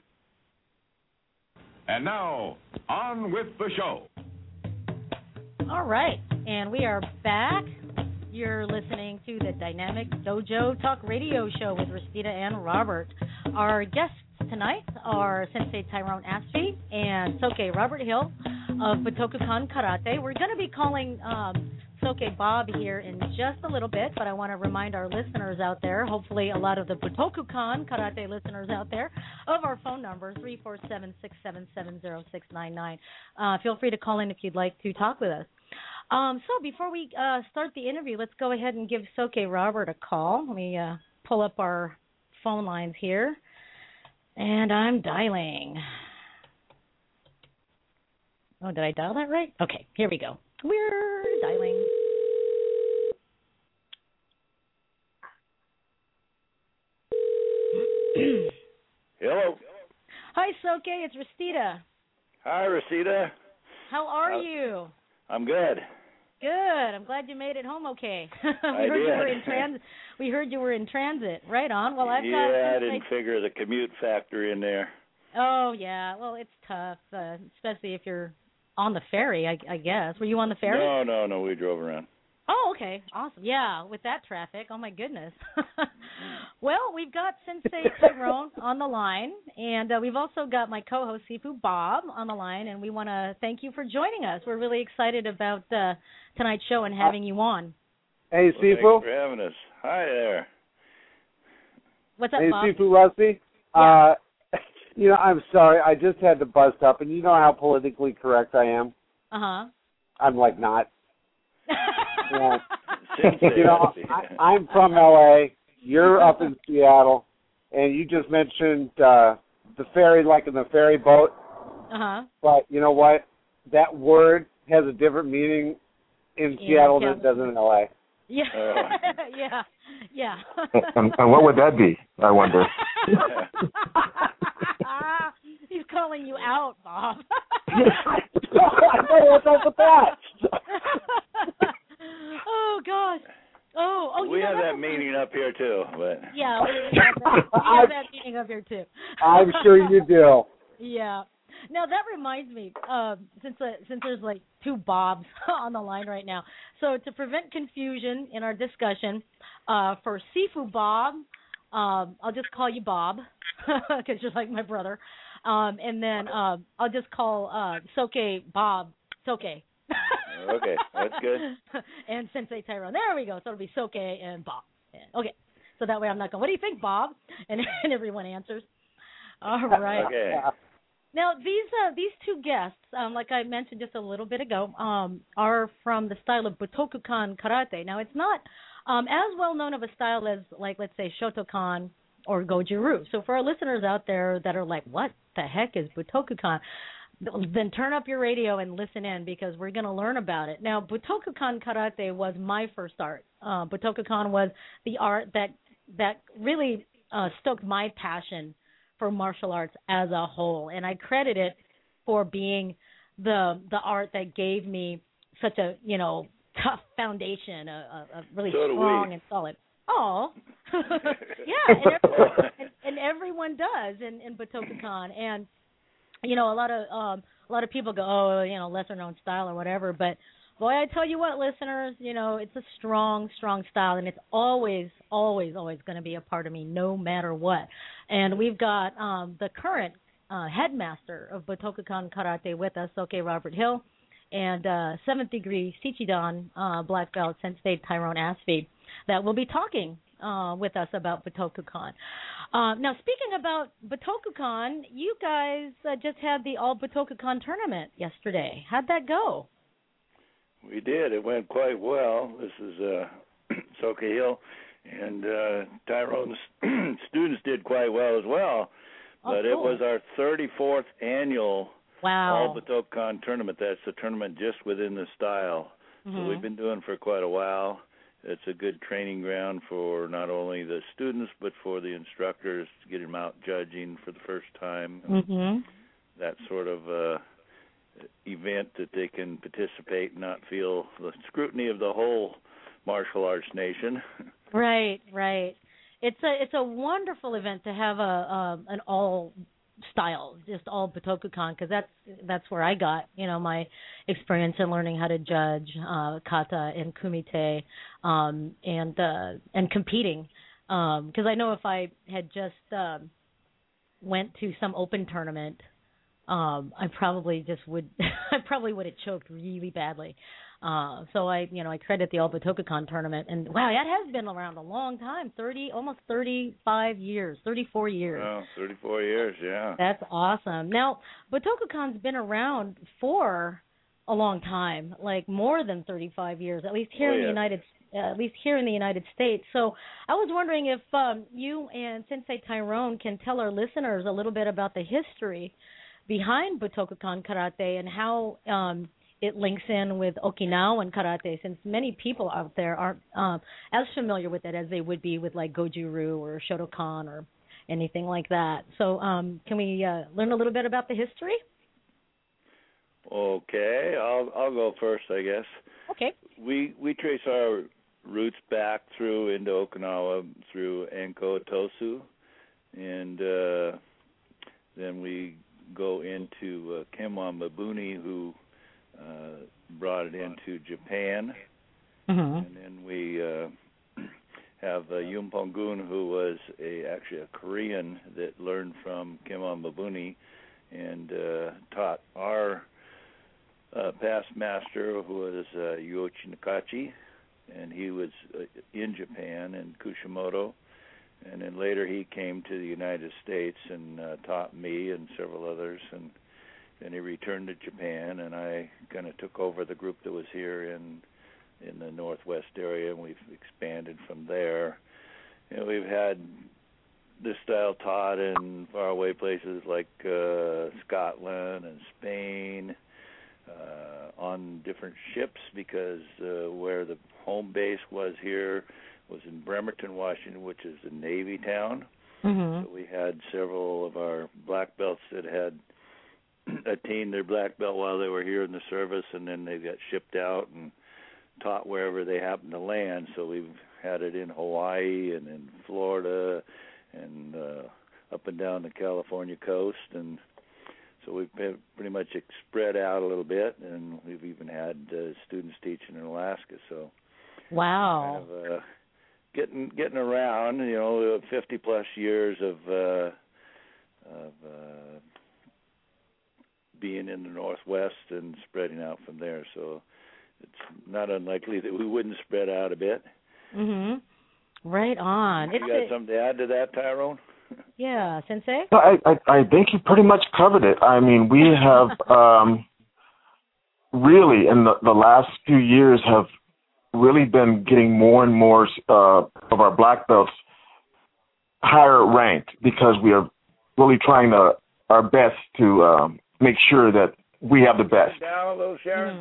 And now, on with the show. All right, and we are back. You're listening to the Dynamic Dojo Talk Radio Show with Rosita and Robert. Our guests tonight are Sensei Tyrone Aspie and Soke Robert Hill of Butokukan Karate. We're going to be calling Soke Bob here in just a little bit, but I want to remind our listeners out there, hopefully a lot of the Butokukan Karate listeners out there, of our phone number, 347-677-0699. Feel free to call in if you'd like to talk with us. So before we start the interview, let's go ahead and give Soke Robert a call. Let me pull up our phone lines here, and I'm dialing. Oh, did I dial that right? Okay, here we go. We're dialing. Hello. Hi, Soke. It's Rosita. Hi, Rosita. How are you? I'm good. Good. I'm glad you made it home okay. I did. You were in transit. We heard you were in transit. Right on. Well, I didn't figure the commute factor in there. Oh, yeah. Well, it's tough, especially if you're on the ferry, I guess. Were you on the ferry? No. We drove around. Oh, okay. Awesome. Yeah, with that traffic. Oh, my goodness. Well, we've got Sensei Tyrone on the line, and we've also got my co-host, Sifu Bob, on the line, and we want to thank you for joining us. We're really excited about tonight's show and having you on. Hey, Sifu. Thanks for having us. Hi there. What's up, hey, Bob? Hey, Sifu Rusty. Yeah. I'm sorry. I just had to bust up, and you know how politically correct I am? Uh-huh. I'm, not. Yeah. You know, I'm from L.A., you're up in Seattle, and you just mentioned the ferry, like in the ferry boat. Uh-huh. But you know what? That word has a different meaning in Seattle than it does in L.A. Yeah. Yeah. And what would that be, I wonder? He's calling you out, Bob. What's up with that? Oh, gosh. Oh, we have that meeting up here too, but yeah, we have that meeting up here too. I'm sure you do. Yeah. Now that reminds me, since there's like two Bobs on the line right now, so to prevent confusion in our discussion, for Sifu Bob, I'll just call you Bob because you're like my brother, and then I'll just call Soke Bob Soke. Okay, that's good. And Sensei Tyrone. There we go. So it'll be Soke and Bob. Okay. So that way I'm not going, what do you think, Bob? And everyone answers. All right. Okay. Now, these two guests, like I mentioned just a little bit ago, are from the style of Butokukan Karate. Now, it's not as well known of a style as, like, let's say, Shotokan or Goju-Ryu. So for our listeners out there that are like, what the heck is Butokukan? Then turn up your radio and listen in, because we're going to learn about it. Now, Butokukan Karate was my first art. Butokukan was the art that really stoked my passion for martial arts as a whole, and I credit it for being the art that gave me such a tough foundation, a really strong and solid. Oh, yeah, and everyone does in Butokukan, and a lot of people go, oh, lesser known style or whatever, but boy, I tell you what, listeners, it's a strong style, and it's always going to be a part of me, no matter what. And we've got the current headmaster of Butokukan Karate with us, Soke Robert Hill, and 7th degree Shichidan black belt Sensei Tyrone Asfi, that will be talking with us about Butokukan. Now, speaking about Butokukan, you guys just had the All Butokukan tournament yesterday. How'd that go? We did. It went quite well. This is Soke Hill, and Tyrone's students did quite well as well. But cool. It was our 34th annual All Butokukan tournament. That's a tournament just within the style. Mm-hmm. So we've been doing for quite a while. It's a good training ground for not only the students, but for the instructors to get them out judging for the first time. Mm-hmm. That sort of event that they can participate and not feel the scrutiny of the whole martial arts nation. Right. It's a wonderful event to have an all style, just all Butokukan, because that's where I got my experience in learning how to judge kata and kumite and competing. Because I know if I had just went to some open tournament, I probably would have choked really badly. So I credit the All Butokukan tournament, and wow, that has been around a long time, almost 34 years. Wow, 34 years, yeah. That's awesome. Now, Butokukan's been around for a long time, like more than 35 years, at least here in the United States. So I was wondering if you and Sensei Tyrone can tell our listeners a little bit about the history behind Butokukan Karate and how it links in with Okinawan Karate, since many people out there aren't as familiar with it as they would be with like Goju-Ryu or Shotokan or anything like that. So can we learn a little bit about the history? Okay, I'll go first, I guess. Okay. We trace our roots back through into Okinawa through Anko Tosu, and then we go into Kenwan Mabuni, who brought it into Japan. Mm-hmm. And then we have Yun Pong-gun, who was actually a Korean that learned from Kenwan Mabuni and taught our past master, who was Yoichi Nakachi, and he was in Japan in Kushimoto. And then later he came to the United States and taught me and several others, and then he returned to Japan, and I kind of took over the group that was here in the Northwest area, and we've expanded from there. We've had this style taught in faraway places like Scotland and Spain, on different ships, because where the home base was here was in Bremerton, Washington, which is a Navy town. Mm-hmm. So we had several of our black belts that had attained their black belt while they were here in the service, and then they got shipped out and taught wherever they happened to land. So we've had it in Hawaii and in Florida and up and down the California coast, and so we've been pretty much spread out a little bit, and we've even had students teaching in Alaska. So wow, kind of, getting around, 50 plus years of being in the Northwest and spreading out from there. So it's not unlikely that we wouldn't spread out a bit. Mhm. Right on. You got something to add to that, Tyrone? Yeah, Sensei? No, I think you pretty much covered it. I mean, we have really, in the last few years, have really been getting more and more of our black belts higher ranked because we are really trying our best to make sure that we have the best. Down a little, Sharon.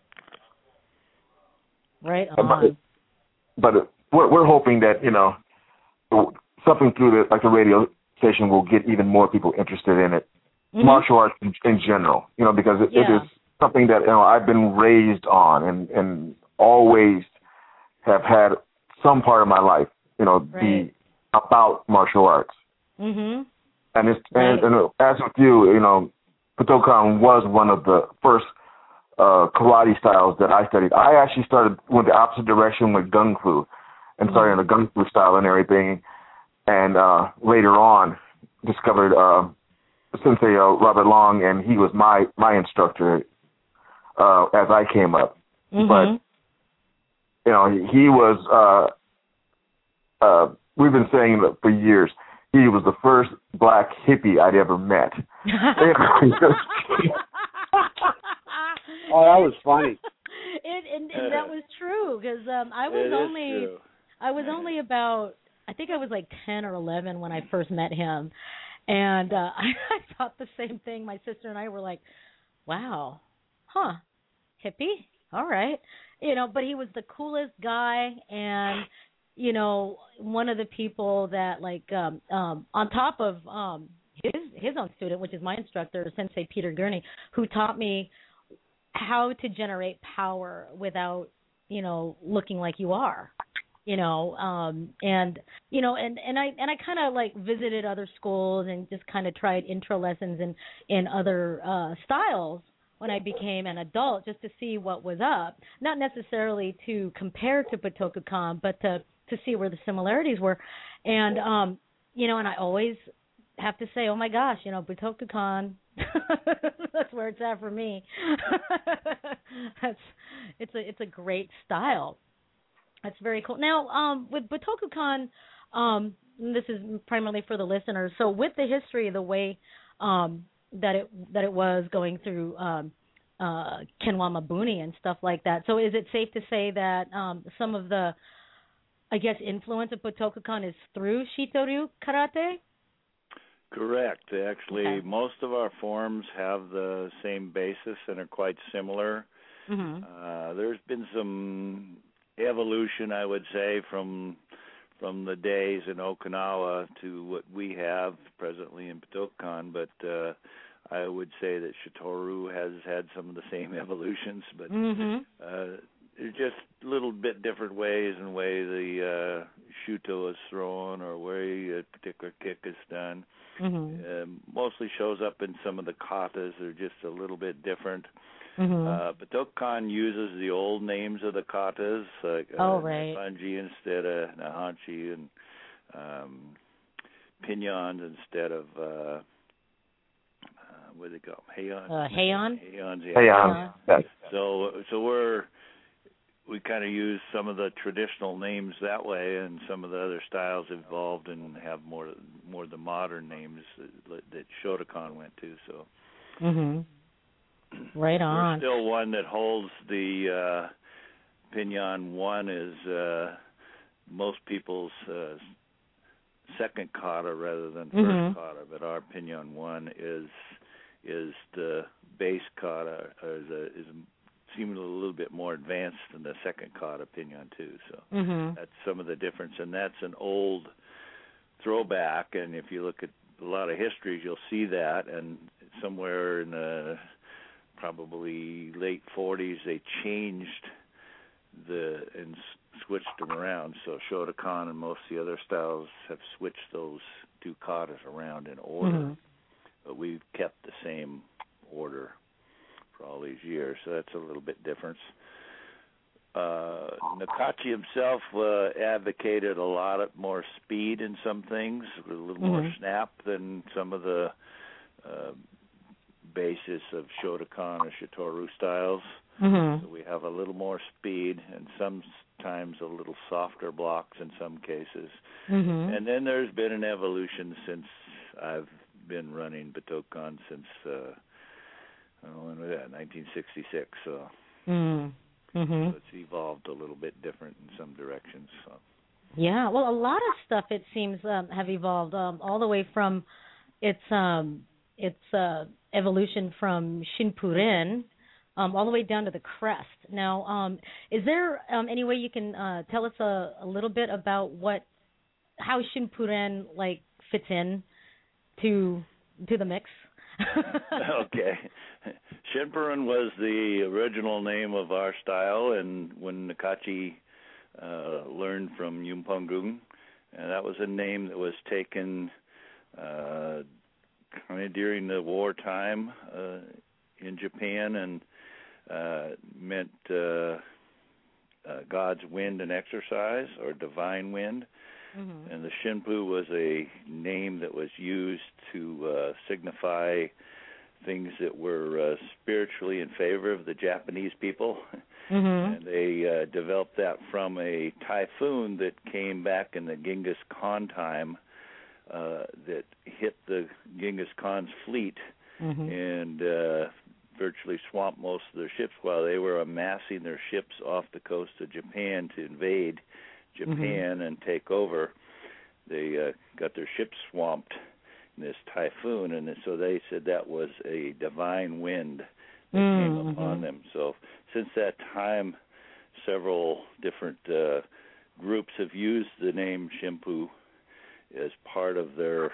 Mm-hmm. Right on. But we're hoping that, something through the radio station will get even more people interested in it. Mm-hmm. Martial arts in general, because it is something that I've been raised on and always have had some part of my life, be about martial arts. Mm-hmm. And as with you, Budokan was one of the first karate styles that I studied. I actually went the opposite direction with Gung Fu and started in the Gung Fu style and everything. And later on discovered Sensei Robert Long, and he was my instructor as I came up. Mm-hmm. But, he was, we've been saying that for years, he was the first black hippie I'd ever met. Oh, that was funny. And that was true, because I was only about, I think I was like 10 or 11 when I first met him. And I thought the same thing. My sister and I were like, wow, hippie? All right. But he was the coolest guy, and, one of the people that, like, on top of his own student, which is my instructor, Sensei Peter Gurney, who taught me how to generate power without, looking like you are. And I kind of like visited other schools and just kind of tried intro lessons in other styles when I became an adult, just to see what was up, not necessarily to compare to Butokukan, but to see where the similarities were. And and I always have to say, oh my gosh, Butokukan, that's where it's at for me. It's a great style. That's very cool. Now, with Butokukan, this is primarily for the listeners. So, with the history, the way that it was going through Kenwa Mabuni and stuff like that. So, is it safe to say that some of the, I guess, influence of Butokukan is through Shito-ryu karate? Correct. Actually, most of our forms have the same basis and are quite similar. Mm-hmm. There's been some evolution, I would say, from the days in Okinawa to what we have presently in Butokukan, but I would say that Shito-ryu has had some of the same evolutions, but they're just a little bit different ways in the way the shuto is thrown or where a particular kick is done. Mm-hmm. Mostly shows up in some of the katas. They're just a little bit different. Mm-hmm. Butokukan uses the old names of the katas, like Naipanji instead of Nahanchi, and Pinyons instead of where they go? Heian. Heian. Heian. Yes. So we kind of use some of the traditional names that way, and some of the other styles evolved and have more the modern names that Shotokan went to. So. Mm-hmm. Right on. We're still one that holds the Pinyon 1 is most people's second kata rather than first kata, but our Pinyon 1 is the base kata, is seemingly a little bit more advanced than the second kata, Pinyon 2. So that's some of the difference, and that's an old throwback. And if you look at a lot of histories, you'll see that. And somewhere in the probably late 40s, they changed and switched them around. So Shotokan and most of the other styles have switched those two katas around in order, but we've kept the same order for all these years. So that's a little bit different. Nakachi himself advocated a lot more speed in some things, with a little more snap than some of the basis of Shotokan or Shito-ryu styles. So we have a little more speed, and times a little softer blocks in some cases. Mm-hmm. And then there's been an evolution since I've been running Batokan since when was that? 1966. So, Mm-hmm. so it's evolved a little bit different in some directions. So. Yeah, well, a lot of stuff it seems have evolved all the way from its evolution from Shinpuren all the way down to the crest. Now, is there any way you can tell us a little bit about how Shinpuren like fits in to the mix? Okay. Shinpuren was the original name of our style, and when Nakachi learned from Yumpangung, and that was a name that was taken kind of during the wartime in Japan, and meant God's wind and exercise, or divine wind. Mm-hmm. And the Shinpu was a name that was used to signify things that were spiritually in favor of the Japanese people. Mm-hmm. And they developed that from a typhoon that came back in the Genghis Khan time that hit the Genghis Khan's fleet, mm-hmm. and virtually swamped most of their ships while they were amassing their ships off the coast of Japan to invade Japan, mm-hmm. and take over. They got their ships swamped in this typhoon, and so they said that was a divine wind that mm-hmm. came upon them. So since that time, several different groups have used the name Shimpu as part of their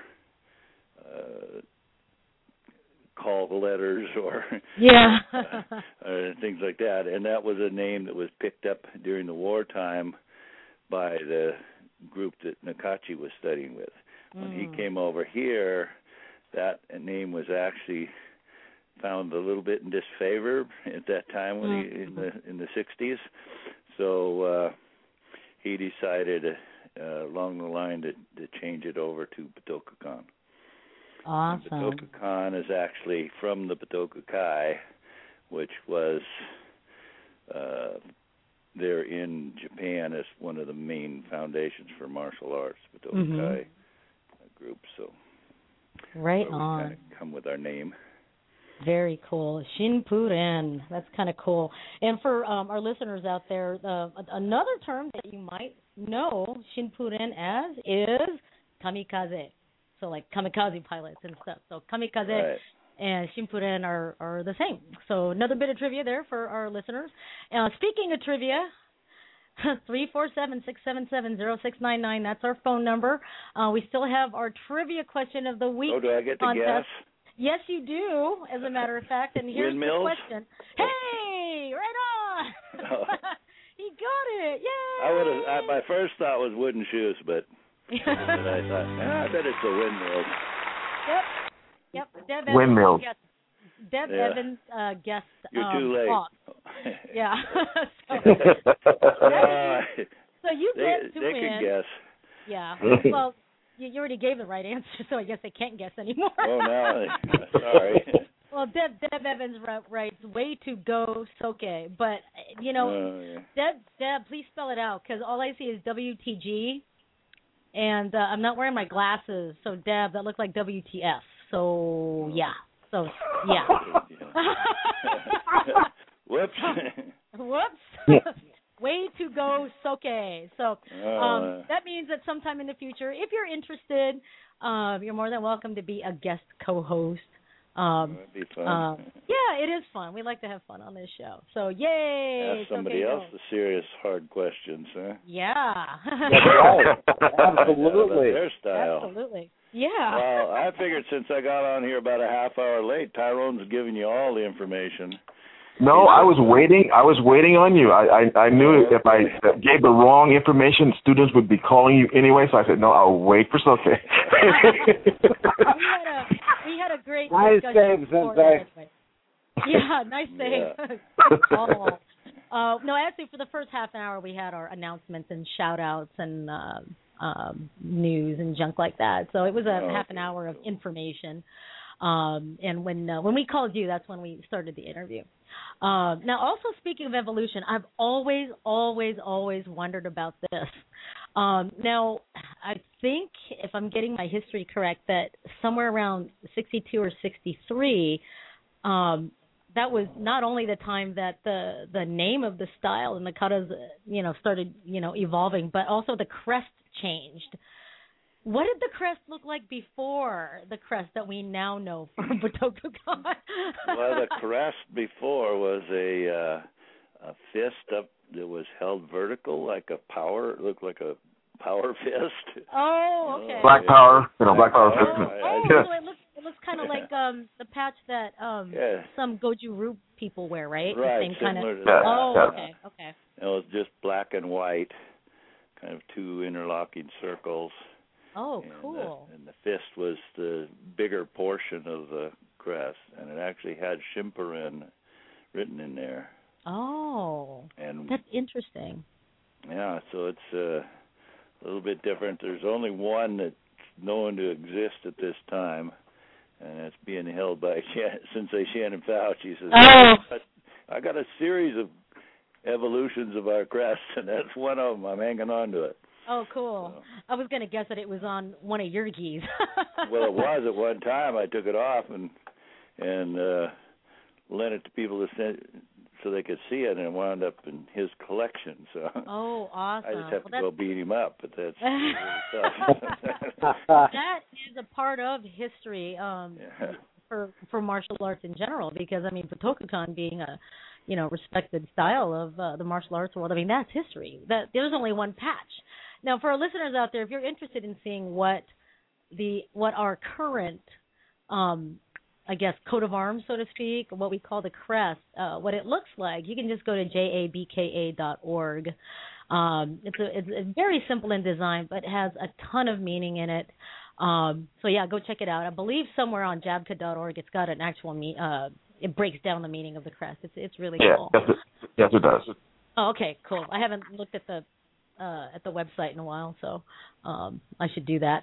call letters or things like that. And that was a name that was picked up during the wartime by the group that Nakachi was studying with. When he came over here, that name was actually found a little bit in disfavor at that time when in the 60s. So he decided along the line to change it over to Batoka-kan. Awesome. Batoka-kan is actually from the Batoka Kai, which was there in Japan as one of the main foundations for martial arts, Batoka Kai group. So right so on. Kind of come with our name. Very cool. Shinpuren. That's kind of cool. And for our listeners out there, another term that you might know Shinpuren as is kamikaze. So like kamikaze pilots and stuff. So kamikaze and Shinpuren are the same. So another bit of trivia there for our listeners. Speaking of trivia, 347-677-0699. That's our phone number. We still have our trivia question of the week. Oh, do I get to guess? Yes, you do, as a matter of fact. And here's Windmills? the question. Hey, right on. He got it. Yay. My first thought was wooden shoes, but I thought, I bet it's the windmills. Yep. Deb windmills. Evans guessed. You're too late. Off. Yeah. So you get to win. They can guess. Yeah. Well, you already gave the right answer, so I guess they can't guess anymore. Oh, no. Sorry. Well, Deb Evans writes, way to go, Soke. But, you know, Deb, please spell it out, because all I see is WTG, and I'm not wearing my glasses. So, Deb, that looks like WTF. So, yeah. So, yeah. Whoops. Way to go, Soke. So that means that sometime in the future, if you're interested, you're more than welcome to be a guest co-host. That'd be fun. Yeah, it is fun. We like to have fun on this show. So, yay. Ask somebody else the serious, hard questions, huh? Yeah. Absolutely. Their style. Absolutely. Yeah. Well, I figured since I got on here about a half hour late, Tyrone's giving you all the information. No, I was waiting on you. I knew if I gave the wrong information, students would be calling you anyway, so I said, no, I'll wait for something. we had a great nice discussion. Save, Sensei. Yeah, nice save. No, actually, for the first half an hour, we had our announcements and shout-outs and news and junk like that. So it was a half an hour of information. And when we called you, that's when we started the interview. Now, also speaking of evolution, I've always wondered about this. Now, I think, if I'm getting my history correct, that somewhere around 62 or 63, that was not only the time that the name of the style and the katas, started, evolving, but also the crest changed. What did the crest look like before the crest that we now know for Butokukan? Well, the crest before was a fist up that was held vertical, like a power. It looked like a power fist. Oh, okay. Black power, Black power fist. It looks kind of like the patch that some Goju Ryu people wear, right? Right, the same similar kind of. to that. Oh, okay. It was just black and white, kind of two interlocking circles. Oh, cool. And the fist was the bigger portion of the crest, and it actually had Shimpurin written in there. Oh, and that's interesting. Yeah, so it's a little bit different. There's only one that's known to exist at this time, and it's being held by Sensei Shannon Fauci. Says, I got a series of evolutions of our crest, and that's one of them. I'm hanging on to it. Oh, cool. So, I was going to guess that it was on one of your gis. Well, it was at one time. I took it off and lent it to people so they could see it, and it wound up in his collection. So oh, awesome. I just have to go beat him up, but that's really tough. That is a part of history for martial arts in general, because Butokukan being a respected style of the martial arts world, that's history. That there's only one patch. Now, for our listeners out there, if you're interested in seeing what our current coat of arms, so to speak, what we call the crest, what it looks like, you can just go to jabka.org. It's very simple in design, but has a ton of meaning in it. Go check it out. I believe somewhere on jabka.org it's got an actual it breaks down the meaning of the crest. It's really cool. Yes, it does. Oh, okay, cool. I haven't looked at the website in a while, so I should do that.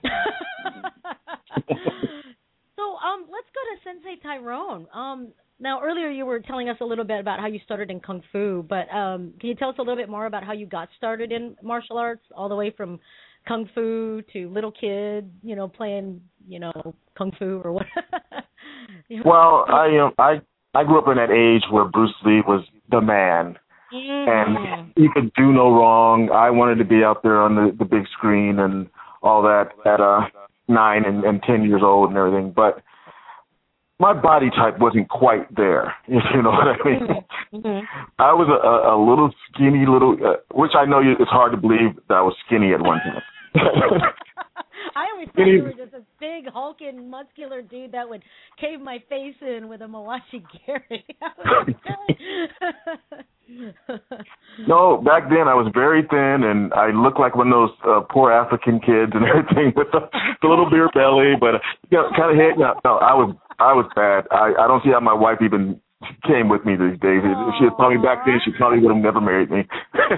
So let's go to Sensei Tyrone. Now, earlier you were telling us a little bit about how you started in Kung Fu, but can you tell us a little bit more about how you got started in martial arts, all the way from Kung Fu to little kid, playing, Kung Fu or what? Well, I grew up in that age where Bruce Lee was the man. And he could do no wrong. I wanted to be out there on the big screen and all that at 9 and 10 years old and everything. But my body type wasn't quite there, if you know what I mean. I was a little skinny, which I know it's hard to believe that I was skinny at one time. I always thought you were just a big, hulking, muscular dude that would cave my face in with a Mawashi Gary. No, back then I was very thin, and I looked like one of those poor African kids and everything with the little beer belly, but kind of head. No, I was bad. I don't see how my wife even came with me these days. If she had told me back then, she probably would have never married me.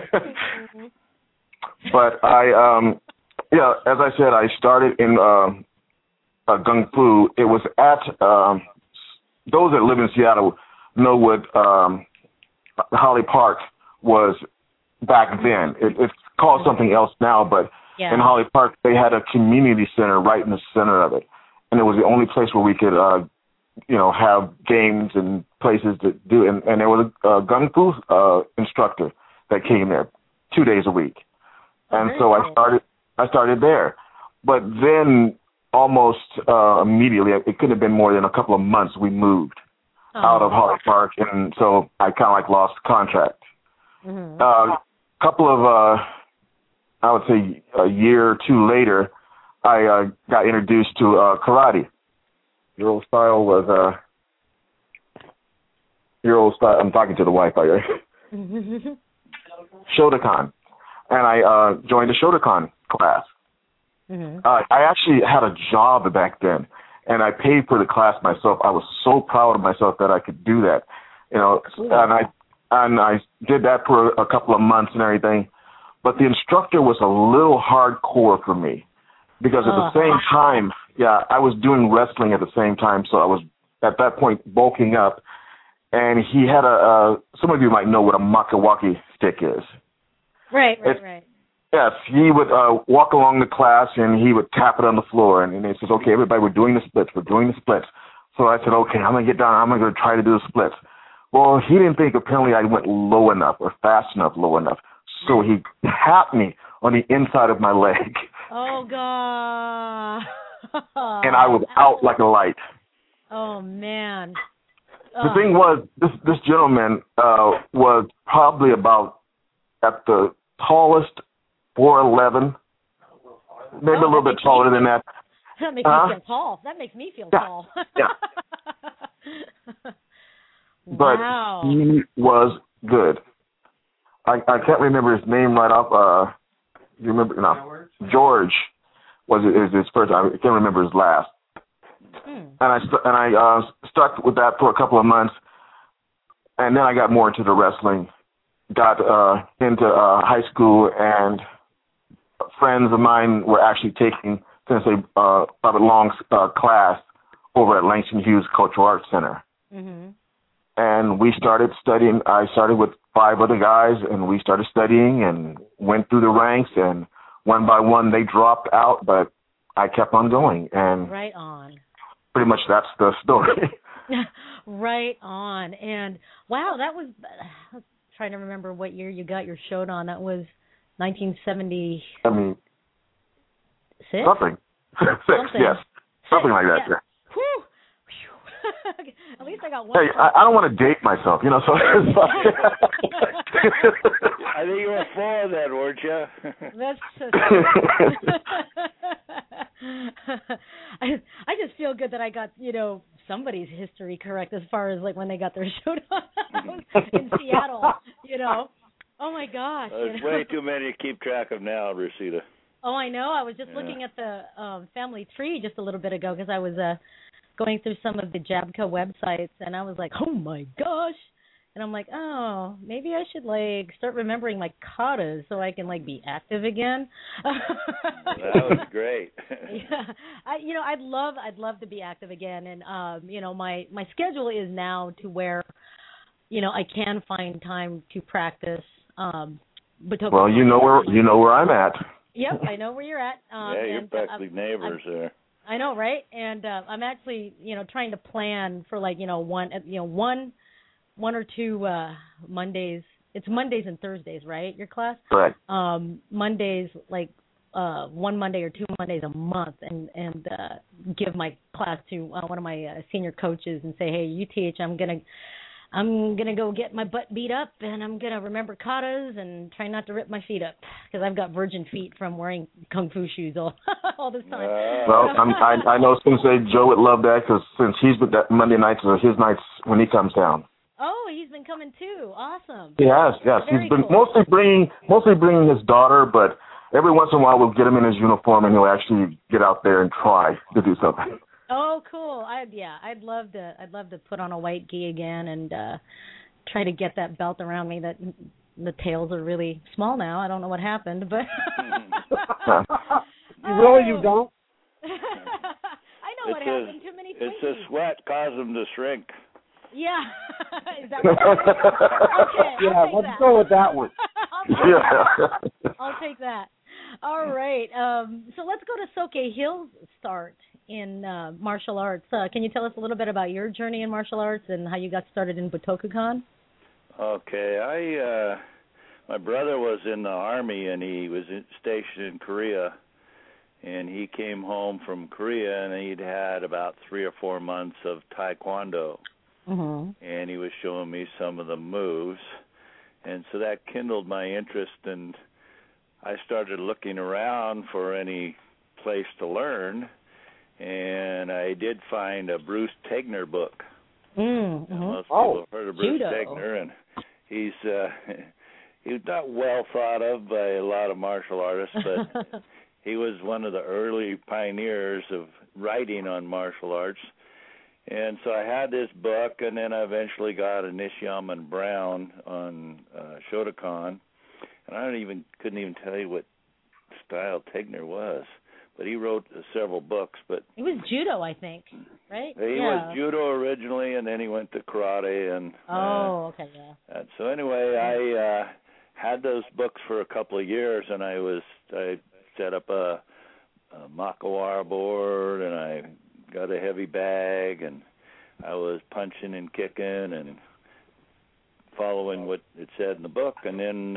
But as I said, I started in Kung Fu. It was at those that live in Seattle know what Holly Park was back then. It's called something else now, but in Holly Park they had a community center right in the center of it, and it was the only place where we could have games and places to do. And there was a Kung Fu instructor that came there 2 days a week, and so I started there. But then almost immediately, it couldn't have been more than a couple of months, we moved out of Holly Park, and so I kind of lost contract. Couple of, I would say a year or two later, I got introduced to karate. Your old style, I'm talking to the wife, Shotokan. And I joined the Shotokan class. I actually had a job back then, and I paid for the class myself. I was so proud of myself that I could do that, cool. And I did that for a couple of months and everything. But the instructor was a little hardcore for me, because at the same time I was doing wrestling at the same time, so I was at that point bulking up. And he had some of you might know what a Makawaki stick is. Right. Yes, he would walk along the class and he would tap it on the floor, and he says, "Okay, everybody, we're doing the splits. So I said, "Okay, I'm going to get down. I'm going to try to do the splits." Well, he didn't think apparently I went low enough or fast enough, low enough. So he tapped me on the inside of my leg. Oh, God. And I was out like a light. Oh, man. The thing was, this gentleman was probably about at the tallest 4'11", maybe a little bit taller than that. That makes me feel tall. That makes me feel tall. Yeah. But wow. He was good. I can't remember his name right off. You remember? No, George was his first. I can't remember his last. And I stuck with that for a couple of months, and then I got more into the wrestling. Got into high school, and friends of mine were actually taking, Robert Long's class over at Langston Hughes Cultural Arts Center. Mm-hmm. And we started studying. I started with 5 other guys, and we started studying and went through the ranks, and one by one they dropped out, but I kept on going. And right on. Pretty much that's the story. Right on. And wow, that was, I'm trying to remember what year you got your Shodan. That was 1970. I mean, six? Something. Yes. Something like that. Yeah. Whew. At least I got one. Hey, I don't want to date myself, so. I think you were 4 then, weren't you? That's just, I just feel good that I got, somebody's history correct as far as like when they got their Shodan in Seattle, Oh my gosh. There's way too many to keep track of now, Rosita. Oh, I know. I was just looking at the family tree just a little bit ago because I was going through some of the Jabka websites, and I was like, oh my gosh. And I'm like, oh, maybe I should start remembering my katas so I can be active again. That was great. Yeah, I'd love to be active again, and my schedule is now to where, I can find time to practice. Well, you know where I'm at. Yep, I know where you're at. You're practically neighbors there. I know, right? And I'm actually, trying to plan for one or two Mondays. It's Mondays and Thursdays, right? Your class? Correct. Mondays, one Monday or 2 Mondays a month, and give my class to one of my senior coaches and say, hey, you teach. I'm gonna go get my butt beat up, and I'm gonna remember katas and try not to rip my feet up because I've got virgin feet from wearing kung fu shoes all this time. Well, I know Sensei Joe would love that because since he's with that Monday nights are his nights when he comes down. Oh, he's been coming too. Awesome. Yes. Very He's been cool. mostly bringing his daughter, but every once in a while we'll get him in his uniform and he'll actually get out there and try to do something. Oh, cool. I'd love to put on a white gi again and try to get that belt around me. That the tails are really small now. I don't know what happened, but You don't? I know what happened. Too many Twinkies. It's the sweat caused them to shrink. Yeah. Is that what okay, yeah, let's go with that one. I'll take that. All right. So let's go to Soke Hill's start in martial arts. Can you tell us a little bit about your journey in martial arts and how you got started in Butokukan? Okay. My brother was in the Army, and he was stationed in Korea. And he came home from Korea, and he'd had about 3 or 4 months of Taekwondo. Mm-hmm. And he was showing me some of the moves. And so that kindled my interest, and I started looking around for any place to learn. And I did find a Bruce Tegner book. Mm-hmm. Most people have heard of Bruce Judo. Tegner, and he's not well thought of by a lot of martial artists, but he was one of the early pioneers of writing on martial arts. And so I had this book, and then I eventually got a Nishiyama and Brown on Shotokan, and I couldn't even tell you what style Tegner was. but he wrote several books. But it was judo, I think, right? He was judo originally, and then he went to karate. And okay, yeah. And so anyway, I had those books for a couple of years, and I set up a Makawara board, and I got a heavy bag, and I was punching and kicking and following what it said in the book. And then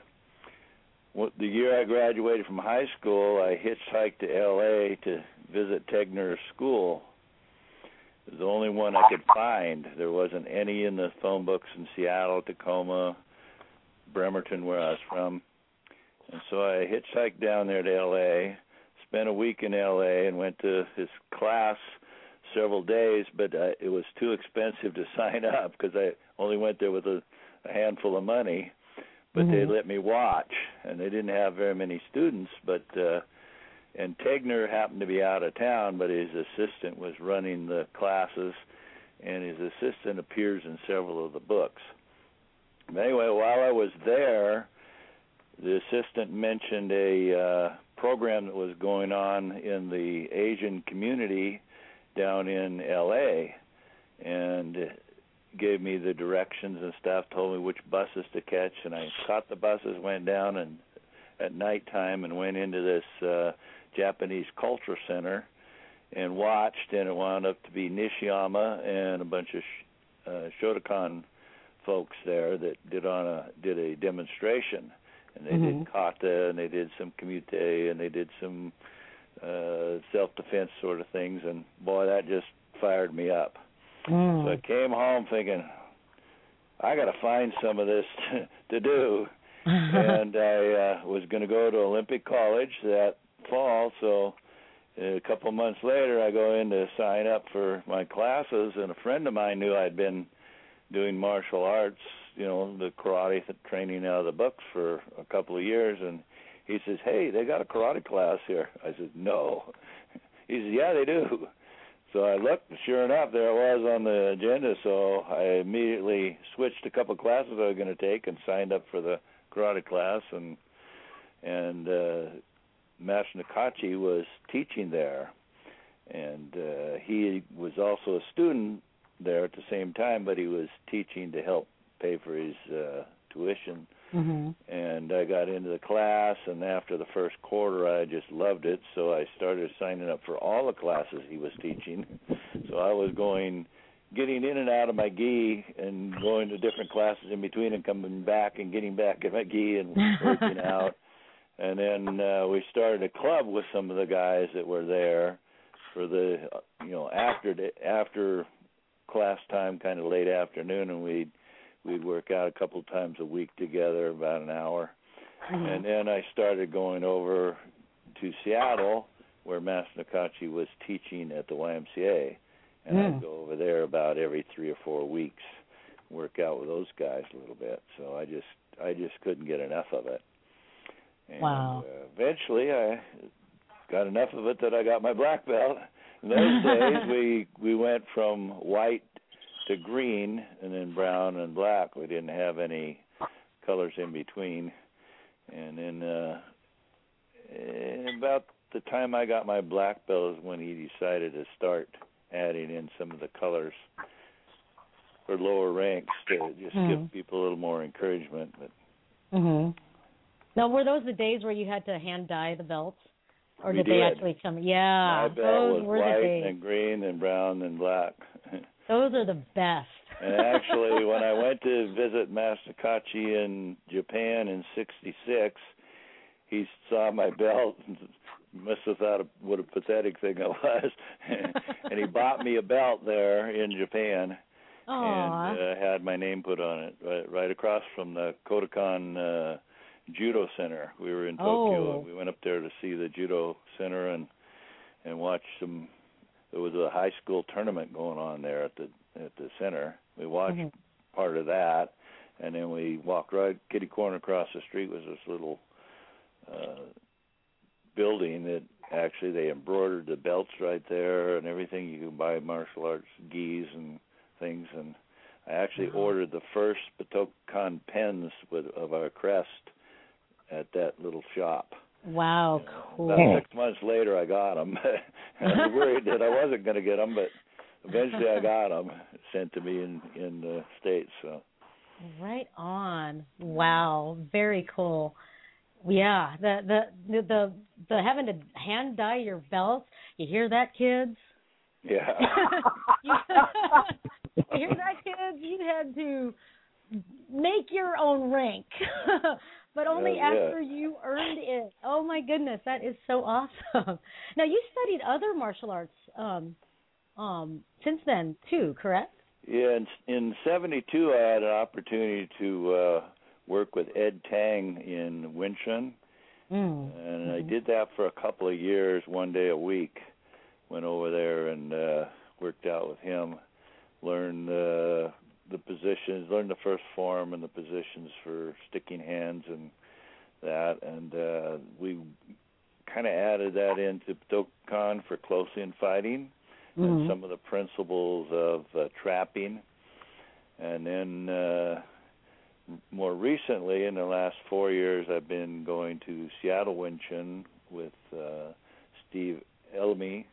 the year I graduated from high school, I hitchhiked to L.A. to visit Tegner's school. It was the only one I could find. There wasn't any in the phone books in Seattle, Tacoma, Bremerton, where I was from. And so I hitchhiked down there to L.A., spent a week in L.A., and went to his class several days, but it was too expensive to sign up because I only went there with a handful of money. But they let me watch, and they didn't have very many students. But and Tegner happened to be out of town, but his assistant was running the classes, and his assistant appears in several of the books. But anyway, while I was there, the assistant mentioned a program that was going on in the Asian community down in L.A., and gave me the directions and stuff, told me which buses to catch, and I caught the buses, went down and at nighttime and went into this Japanese culture center and watched, and it wound up to be Nishiyama and a bunch of Shotokan folks there that did a demonstration. And they did kata, and they did some kumite, and they did some self-defense sort of things. And, boy, that just fired me up. So I came home thinking, I got to find some of this to do. And I was going to go to Olympic College that fall. So a couple of months later, I go in to sign up for my classes, and a friend of mine knew I'd been doing martial arts, the karate training out of the books for a couple of years, and he says, hey, they got a karate class here. I said, no. He says, yeah, they do. So I looked, and sure enough, there it was on the agenda, so I immediately switched a couple of classes I was going to take and signed up for the karate class, and Master Nakachi was teaching there, and he was also a student there at the same time, but he was teaching to help pay for his tuition. And I got into the class, and after the first quarter, I just loved it, so I started signing up for all the classes he was teaching. So I was getting in and out of my gi and going to different classes in between and coming back and getting back in my gi and working out. And then we started a club with some of the guys that were there for the, after class time, kind of late afternoon, and we'd work out a couple times a week together, about an hour. And then I started going over to Seattle, where Master Nakachi was teaching at the YMCA, and I'd go over there about every 3 or 4 weeks, work out with those guys a little bit. So I just couldn't get enough of it. And eventually I got enough of it that I got my black belt. In those days, we went from white to green, and then brown and black. We didn't have any colors in between. And then about the time I got my black belt is when he decided to start adding in some of the colors for lower ranks to just give people a little more encouragement. But Now, were those the days where you had to hand dye the belts? Or did we they actually come? Yeah. My belt was white and green and brown and black. Those are the best. And actually, when I went to visit Master Nakachi in Japan in '66, he saw my belt and must have thought what a pathetic thing I was. And he bought me a belt there in Japan. Aww. And had my name put on it right across from the Kodokan Judo Center. We were in Tokyo. We went up there to see the Judo Center and watched some. There was a high school tournament going on there at the center. We watched part of that, and then we walked right kitty corner across the street was this little building that actually they embroidered the belts right there and everything. You could buy martial arts gis and things, and I actually ordered the first Butokan pens of our crest at that little shop. Wow, cool. About 6 months later, I got them. I was worried that I wasn't going to get them, but eventually I got them sent to me in the States. So. Right on. Wow, very cool. Yeah, the having to hand dye your belts. You hear that, kids? Yeah. You hear that, kids? You had to make your own rank, but only after you earned it. Oh my goodness, that is so awesome. Now you studied other martial arts since then too, correct? Yeah, in '72 I had an opportunity to work with Ed Tang in Wing Chun, and I did that for a couple of years, one day a week. Went over there and worked out with him, learned the positions, learned the first form and the positions for sticking hands and that, and we kind of added that into Budokan for close-in fighting and some of the principles of trapping. And then more recently, in the last 4 years, I've been going to Seattle Wing Chun with Steve Elmy,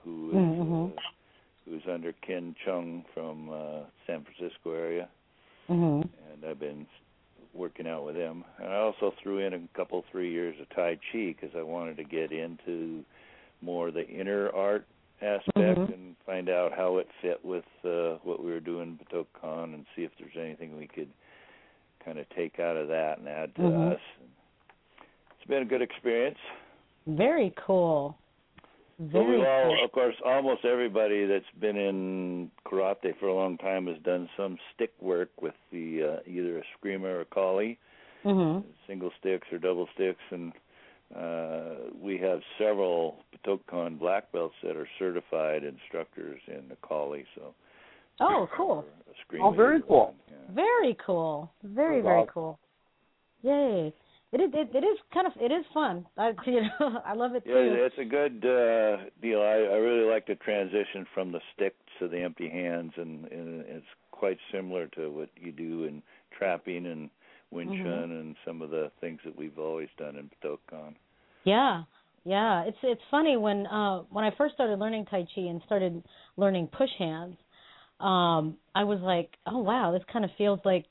who's under Ken Chung from San Francisco area, and I've been working out with him. And I also threw in a 3 years of Tai Chi because I wanted to get into more the inner art aspect and find out how it fit with what we were doing in Budokan and see if there's anything we could kind of take out of that and add to us. It's been a good experience. Very cool. Of course, almost everybody that's been in karate for a long time has done some stick work with the either a screamer or kali, single sticks or double sticks, and we have several Budokan black belts that are certified instructors in the kali. So. Oh, cool. Very cool. Yeah. Very cool. Very cool. Yay. It is fun. I love it too. Yeah, it's a good deal. I really like the transition from the stick to the empty hands, and it's quite similar to what you do in trapping and Wing Chun and some of the things that we've always done in Budokan. Yeah. It's funny when I first started learning Tai Chi and started learning push hands, I was like, oh wow, this kind of feels like.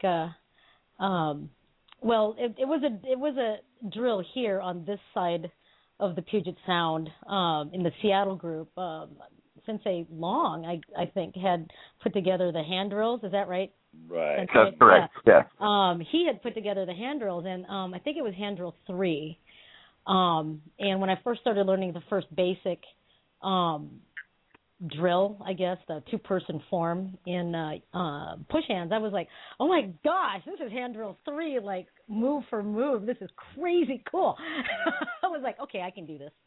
Well, it was a drill here on this side of the Puget Sound in the Seattle group. Sensei Long, I think, had put together the hand drills. Is that right? Right. Sensei? That's correct. Yeah. He had put together the hand drills, and I think it was hand drill 3. And when I first started learning the first basic drill, I guess, the 2-person form in push hands, I was like, oh my gosh, this is hand drill 3, like move for move. This is crazy cool. I was like, okay, I can do this.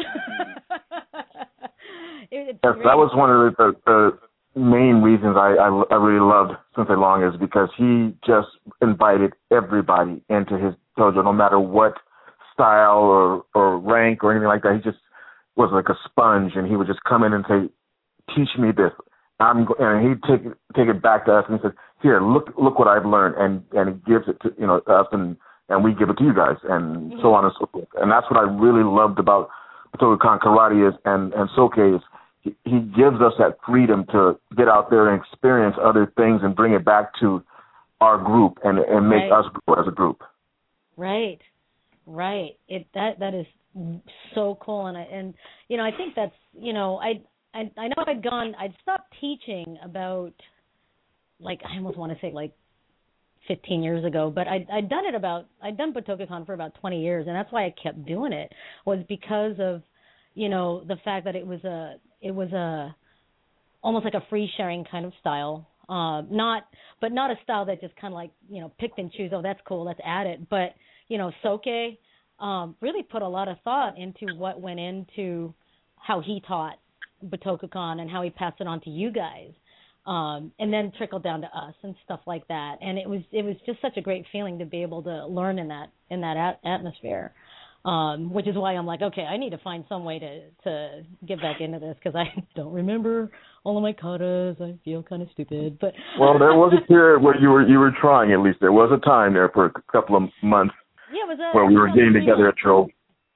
Yes, that was one of the main reasons I really loved Sensei Long, is because he just invited everybody into his dojo, no matter what style or rank or anything like that. He just was like a sponge, and he would just come in and say, teach me this. And he'd take it back to us and he said, here, look what I've learned, and he gives it to us, and we give it to you guys, and so on and so forth. And that's what I really loved about Budokan Karate and Soke is he gives us that freedom to get out there and experience other things and bring it back to our group and make us grow as a group. Right. That is so cool, and I think that's I know I'd stopped teaching about, like, I almost want to say like 15 years ago, but I'd done Budokan for about 20 years, and that's why I kept doing it, was because of, the fact that it was a almost like a free sharing kind of style, not a style that just kind of like, picked and choose, oh, that's cool, let's add it, but, Soke really put a lot of thought into what went into how he taught Budokan and how he passed it on to you guys, and then trickled down to us and stuff like that. And it was just such a great feeling to be able to learn in that atmosphere, which is why I'm like, okay, I need to find some way to get back into this, because I don't remember all of my katas. I feel kind of stupid, but well, there was a period where you were trying. At least there was a time there for a couple of months where we were getting together at Trove.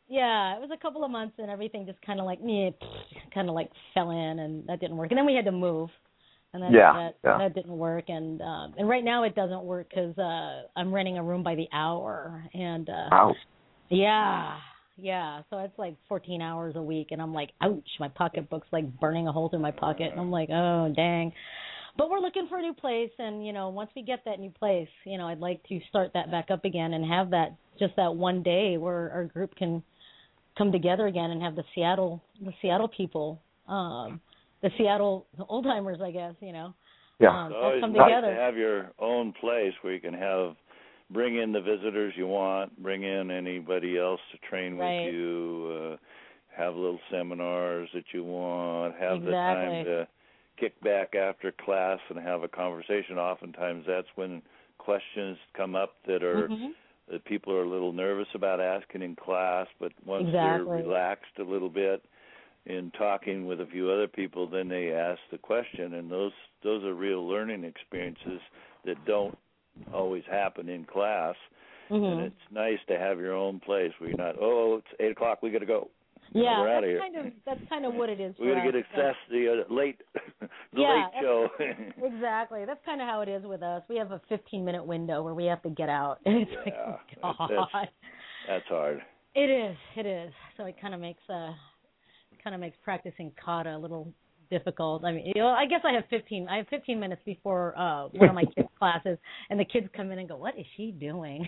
Yeah, it was a couple of months, and everything just kind of like fell in, and that didn't work. And then we had to move, and that didn't work. And right now it doesn't work because I'm renting a room by the hour, and wow. Yeah. So it's like 14 hours a week, and I'm like, ouch, my pocketbook's like burning a hole through my pocket, and I'm like, oh dang. But we're looking for a new place, and once we get that new place, I'd like to start that back up again and have that one day where our group can come together again and have the Seattle people, the Seattle old timers, I guess, Yeah. All come together. To have your own place where you can bring in the visitors you want, bring in anybody else to train with you, have little seminars that you want, have the time to kick back after class and have a conversation. Oftentimes that's when questions come up that are that people are a little nervous about asking in class, but once they're relaxed a little bit in talking with a few other people, then they ask the question, and those are real learning experiences that don't always happen in class. And it's nice to have your own place where you're not, it's 8 o'clock, we got to go. Yeah, we're out of here. That's kind of what it is. We're going to get the late show. Exactly. That's kind of how it is with us. We have a 15-minute window where we have to get out. And it's like, oh, God. That's hard. It is. So it kind of makes practicing kata a little difficult. I mean, I guess I have 15 minutes before one of my kids' classes, and the kids come in and go, "What is she doing?"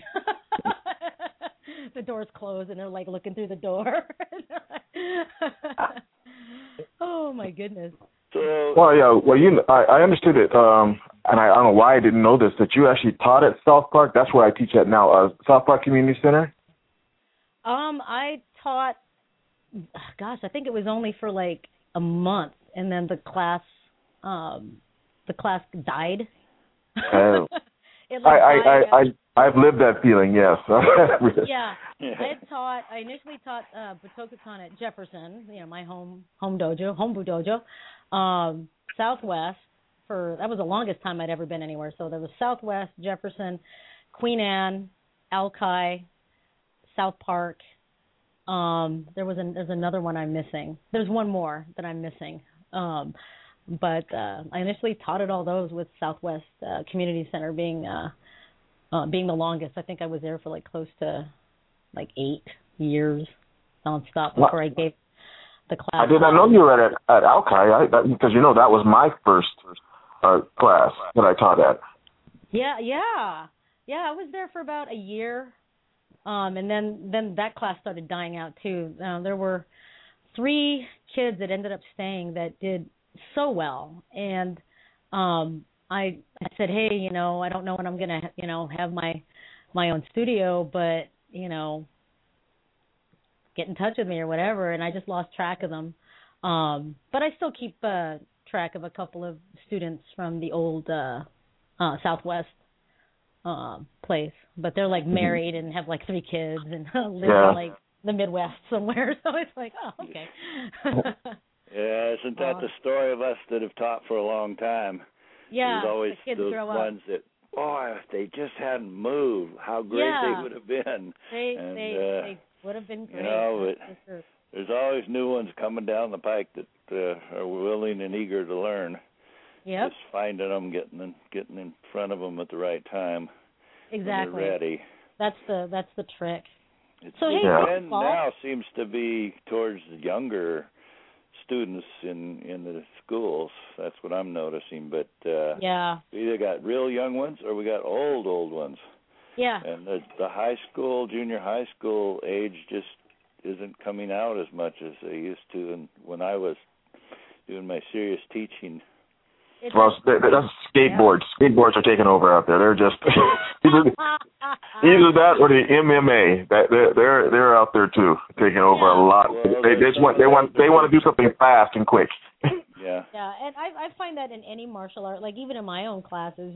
The door's closed, and they're like looking through the door. Oh my goodness. I understood it, and I don't know why I didn't know this, that you actually taught at South Park. That's where I teach at now, South Park Community Center. I taught, I think it was only for like a month, and then the class died. Oh. I've lived that feeling, yes. Yeah. I initially taught Butokukan at Jefferson, my home dojo, Southwest, that was the longest time I'd ever been anywhere. So there was Southwest, Jefferson, Queen Anne, Alki, South Park. There's another one I'm missing. There's one more that I'm missing. But I initially taught at all those, with Southwest Community Center being the longest. I think I was there for like close to 8 years nonstop before I gave the class. I did not know you were at Alki, because that was my first class that I taught at. Yeah. I was there for about a year, and then that class started dying out too. There were 3 kids that ended up staying that did so well, and I said, hey, I don't know when I'm gonna have my own studio, but get in touch with me or whatever. And I just lost track of them, but I still keep track of a couple of students from the old Southwest place, but they're like married and have like 3 kids and live in like the Midwest somewhere. So it's like, oh, okay. Yeah, isn't that the story of us that have taught for a long time? Yeah, there's always the kids those grow ones up. that, if they just hadn't moved, how great they would have been. They would have been great. But there's always new ones coming down the pike that are willing and eager to learn. Yep. Just finding them, getting in front of them at the right time. Exactly. When they're ready. That's the trick. The trend now seems to be towards the younger students in the schools. That's what I'm noticing. But we either got real young ones or we got old ones. Yeah. And the high school, junior high school age just isn't coming out as much as they used to. And when I was doing my serious teaching. Well, that's skateboards. Yeah. Skateboards are taking over out there. They're just either that or the MMA. They're out there too, taking over a lot. Well, they want to do something fast and quick. Yeah. Yeah, and I find that in any martial art, like even in my own classes,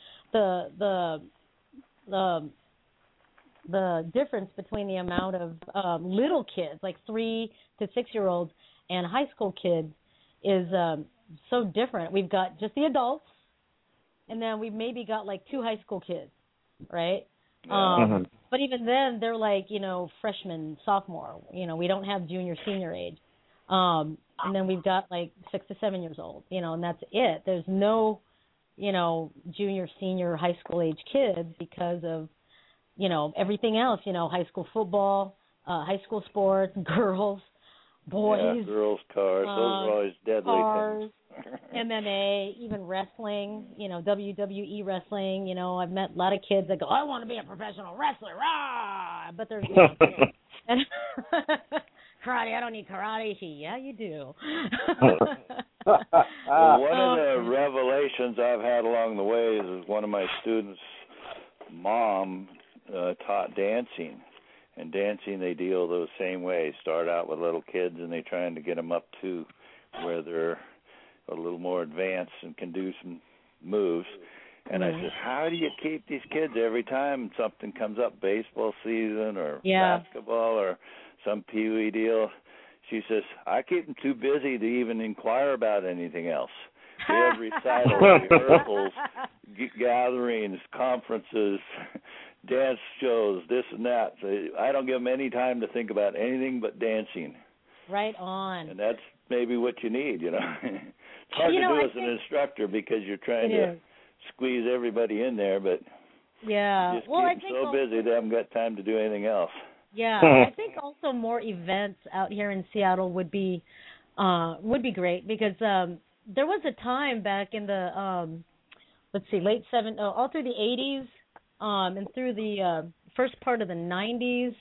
the difference between the amount of little kids, like 3 to 6-year-olds, and high school kids is so different. We've got just the adults, and then we've maybe got like 2 high school kids, right? But even then, they're like, freshman, sophomore. We don't have junior, senior age. And then we've got like 6 to 7 years old, and that's it. There's no, junior, senior, high school age kids because of, everything else, high school football, high school sports, girls, boys. Yeah, girls, cars. Those are always deadly cars, things. MMA, even wrestling, WWE wrestling. I've met a lot of kids that go, I want to be a professional wrestler, rah! But there's and karate, I don't need karate. Yeah, you do. Well, one of the revelations I've had along the way is one of my students' mom taught dancing. And dancing, they deal the same way. Start out with little kids, and they're trying to get them up to where they're a little more advanced and can do some moves. And I said, how do you keep these kids every time something comes up, baseball season or basketball or some peewee deal? She says, I keep them too busy to even inquire about anything else. They have recitals, rehearsals, gatherings, conferences, dance shows, this and that. So I don't give them any time to think about anything but dancing. Right on. And that's maybe what you need, It's hard to do as an instructor because you're trying to squeeze everybody in there, but just keep them so busy they haven't got time to do anything else. Yeah, I think also more events out here in Seattle would be great because there was a time back in the late 70s, all through the 80s, and through the first part of the 90s,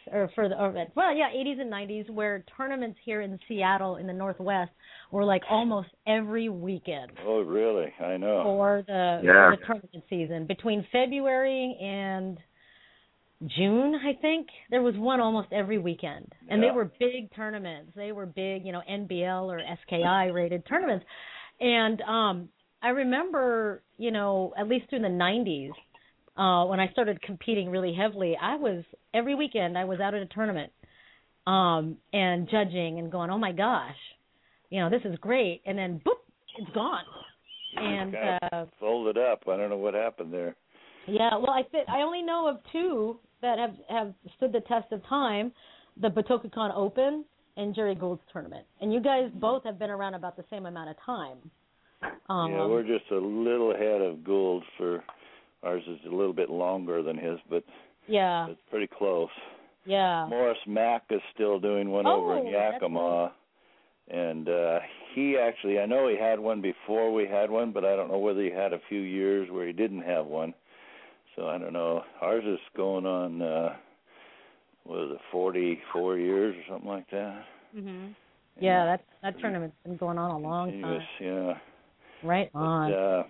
80s and 90s, where tournaments here in Seattle in the Northwest were like almost every weekend. Oh, really? I know. For the tournament season. Between February and June, I think, there was one almost every weekend. And they were big tournaments. They were big, NBL or SKI rated tournaments. And I remember, at least through the 90s, when I started competing really heavily, every weekend I was out at a tournament and judging and going, oh my gosh, this is great. And then, boop, it's gone. And kind of folded up. I don't know what happened there. Yeah, well, I only know of two that have stood the test of time, the Batokakan Open and Jerry Gould's tournament. And you guys both have been around about the same amount of time. We're just a little ahead of Gould. Ours is a little bit longer than his, but it's pretty close. Yeah. Morris Mack is still doing one over in Yakima. And he actually, I know he had one before we had one, but I don't know whether he had a few years where he didn't have one. So I don't know. Ours is going on, 44 years or something like that. Mm-hmm. Yeah, that tournament's been going on a long time. Yeah. Right on. But,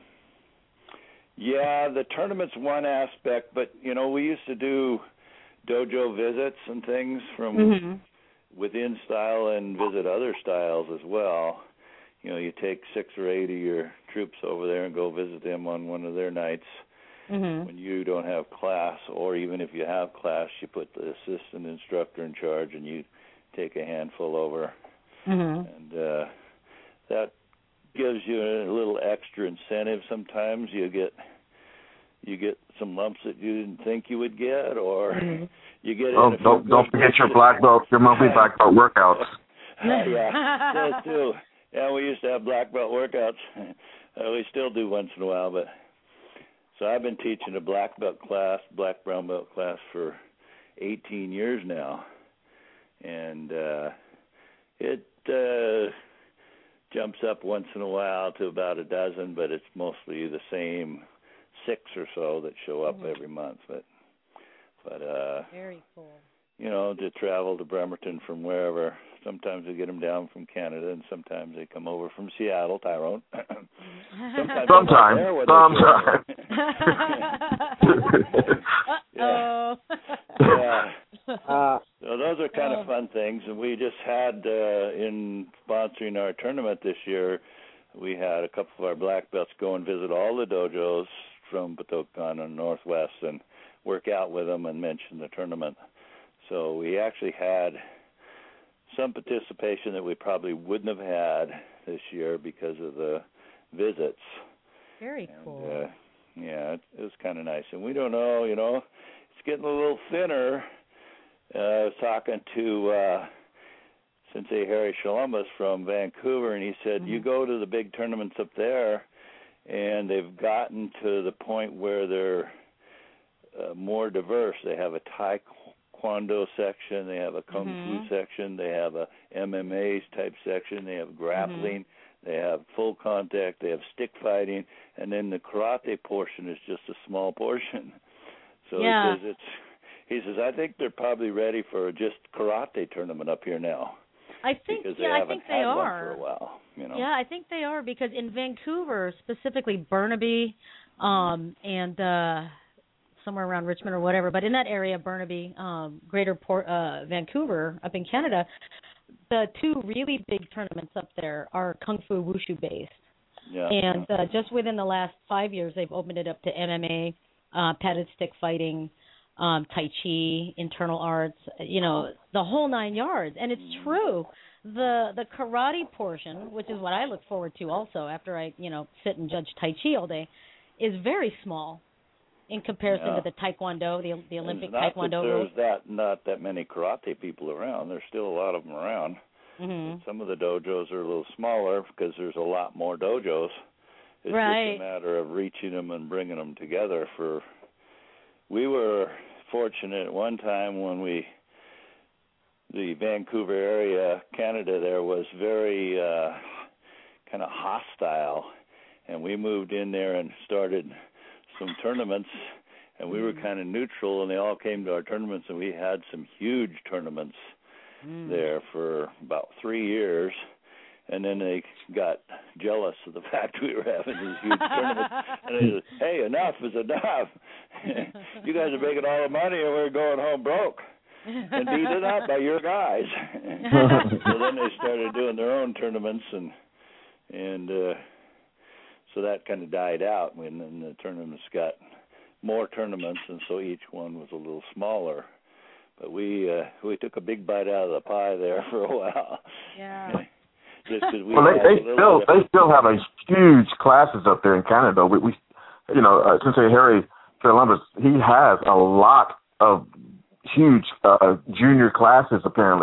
the tournament's one aspect, but, we used to do dojo visits and things from within style and visit other styles as well. You take 6 or 8 of your troops over there and go visit them on one of their nights when you don't have class, or even if you have class, you put the assistant instructor in charge and you take a handful over. And that gives you a little extra incentive. Sometimes you get some lumps that you didn't think you would get, or you get. Don't forget your monthly black belt workouts. Those too. Yeah, we used to have black belt workouts. We still do once in a while, but so I've been teaching a black brown belt class for 18 years now, and it jumps up once in a while to about a dozen, but it's mostly the same 6 or so that show up every month. But very cool. To travel to Bremerton from wherever. Sometimes we get them down from Canada, and sometimes they come over from Seattle, Tyrone. Sometimes. So those are kind of fun things. And we just had, in sponsoring our tournament this year, we had a couple of our black belts go and visit all the dojos from Batokakan and Northwest and work out with them and mention the tournament. So we actually had some participation that we probably wouldn't have had this year because of the visits. Very cool. It was kind of nice. And we don't know, it's getting a little thinner. I was talking to Sensei Harry Columbus from Vancouver, and he said, you go to the big tournaments up there, and they've gotten to the point where they're more diverse. They have a Taekwondo section, they have a Kung Fu section, they have a MMA type section, they have grappling, they have full contact, they have stick fighting, and then the karate portion is just a small portion. So he says, I think they're probably ready for just karate tournament up here now. I think because they are. one for a while, you know. Yeah, I think they are, because in Vancouver, specifically Burnaby, and somewhere around Richmond or whatever, but in that area, Burnaby, Greater Vancouver, up in Canada, the two really big tournaments up there are Kung Fu Wushu based. Yeah. And just within the last 5 years, they've opened it up to MMA, padded stick fighting, Tai Chi, internal arts, you know, the whole 9 yards. And it's true. The karate portion, which is what I look forward to also after I, you know, sit and judge Tai Chi all day, is very small in comparison to the Taekwondo, the Olympic Taekwondo. There's not that many karate people around. There's still a lot of them around. Some of the dojos are a little smaller because there's a lot more dojos. It's just a matter of reaching them and bringing them together. We were fortunate at one time when the Vancouver area, Canada, there was very kind of hostile, and we moved in there and started some tournaments, and we were kind of neutral, and they all came to our tournaments, and we had some huge tournaments there for about 3 years, and then they got jealous of the fact we were having these huge tournaments, and they said, hey, enough is enough. You guys are making all the money, and we're going home broke and beaten up by your guys. So then they started doing their own tournaments, and so that kind of died out when the tournaments got more tournaments, and so each one was a little smaller. But we took a big bite out of the pie there for a while. Yeah. Just 'cause they still have a huge classes up there in Canada. We you know, Sensei Harry Columbus, he has a lot of huge junior classes apparently.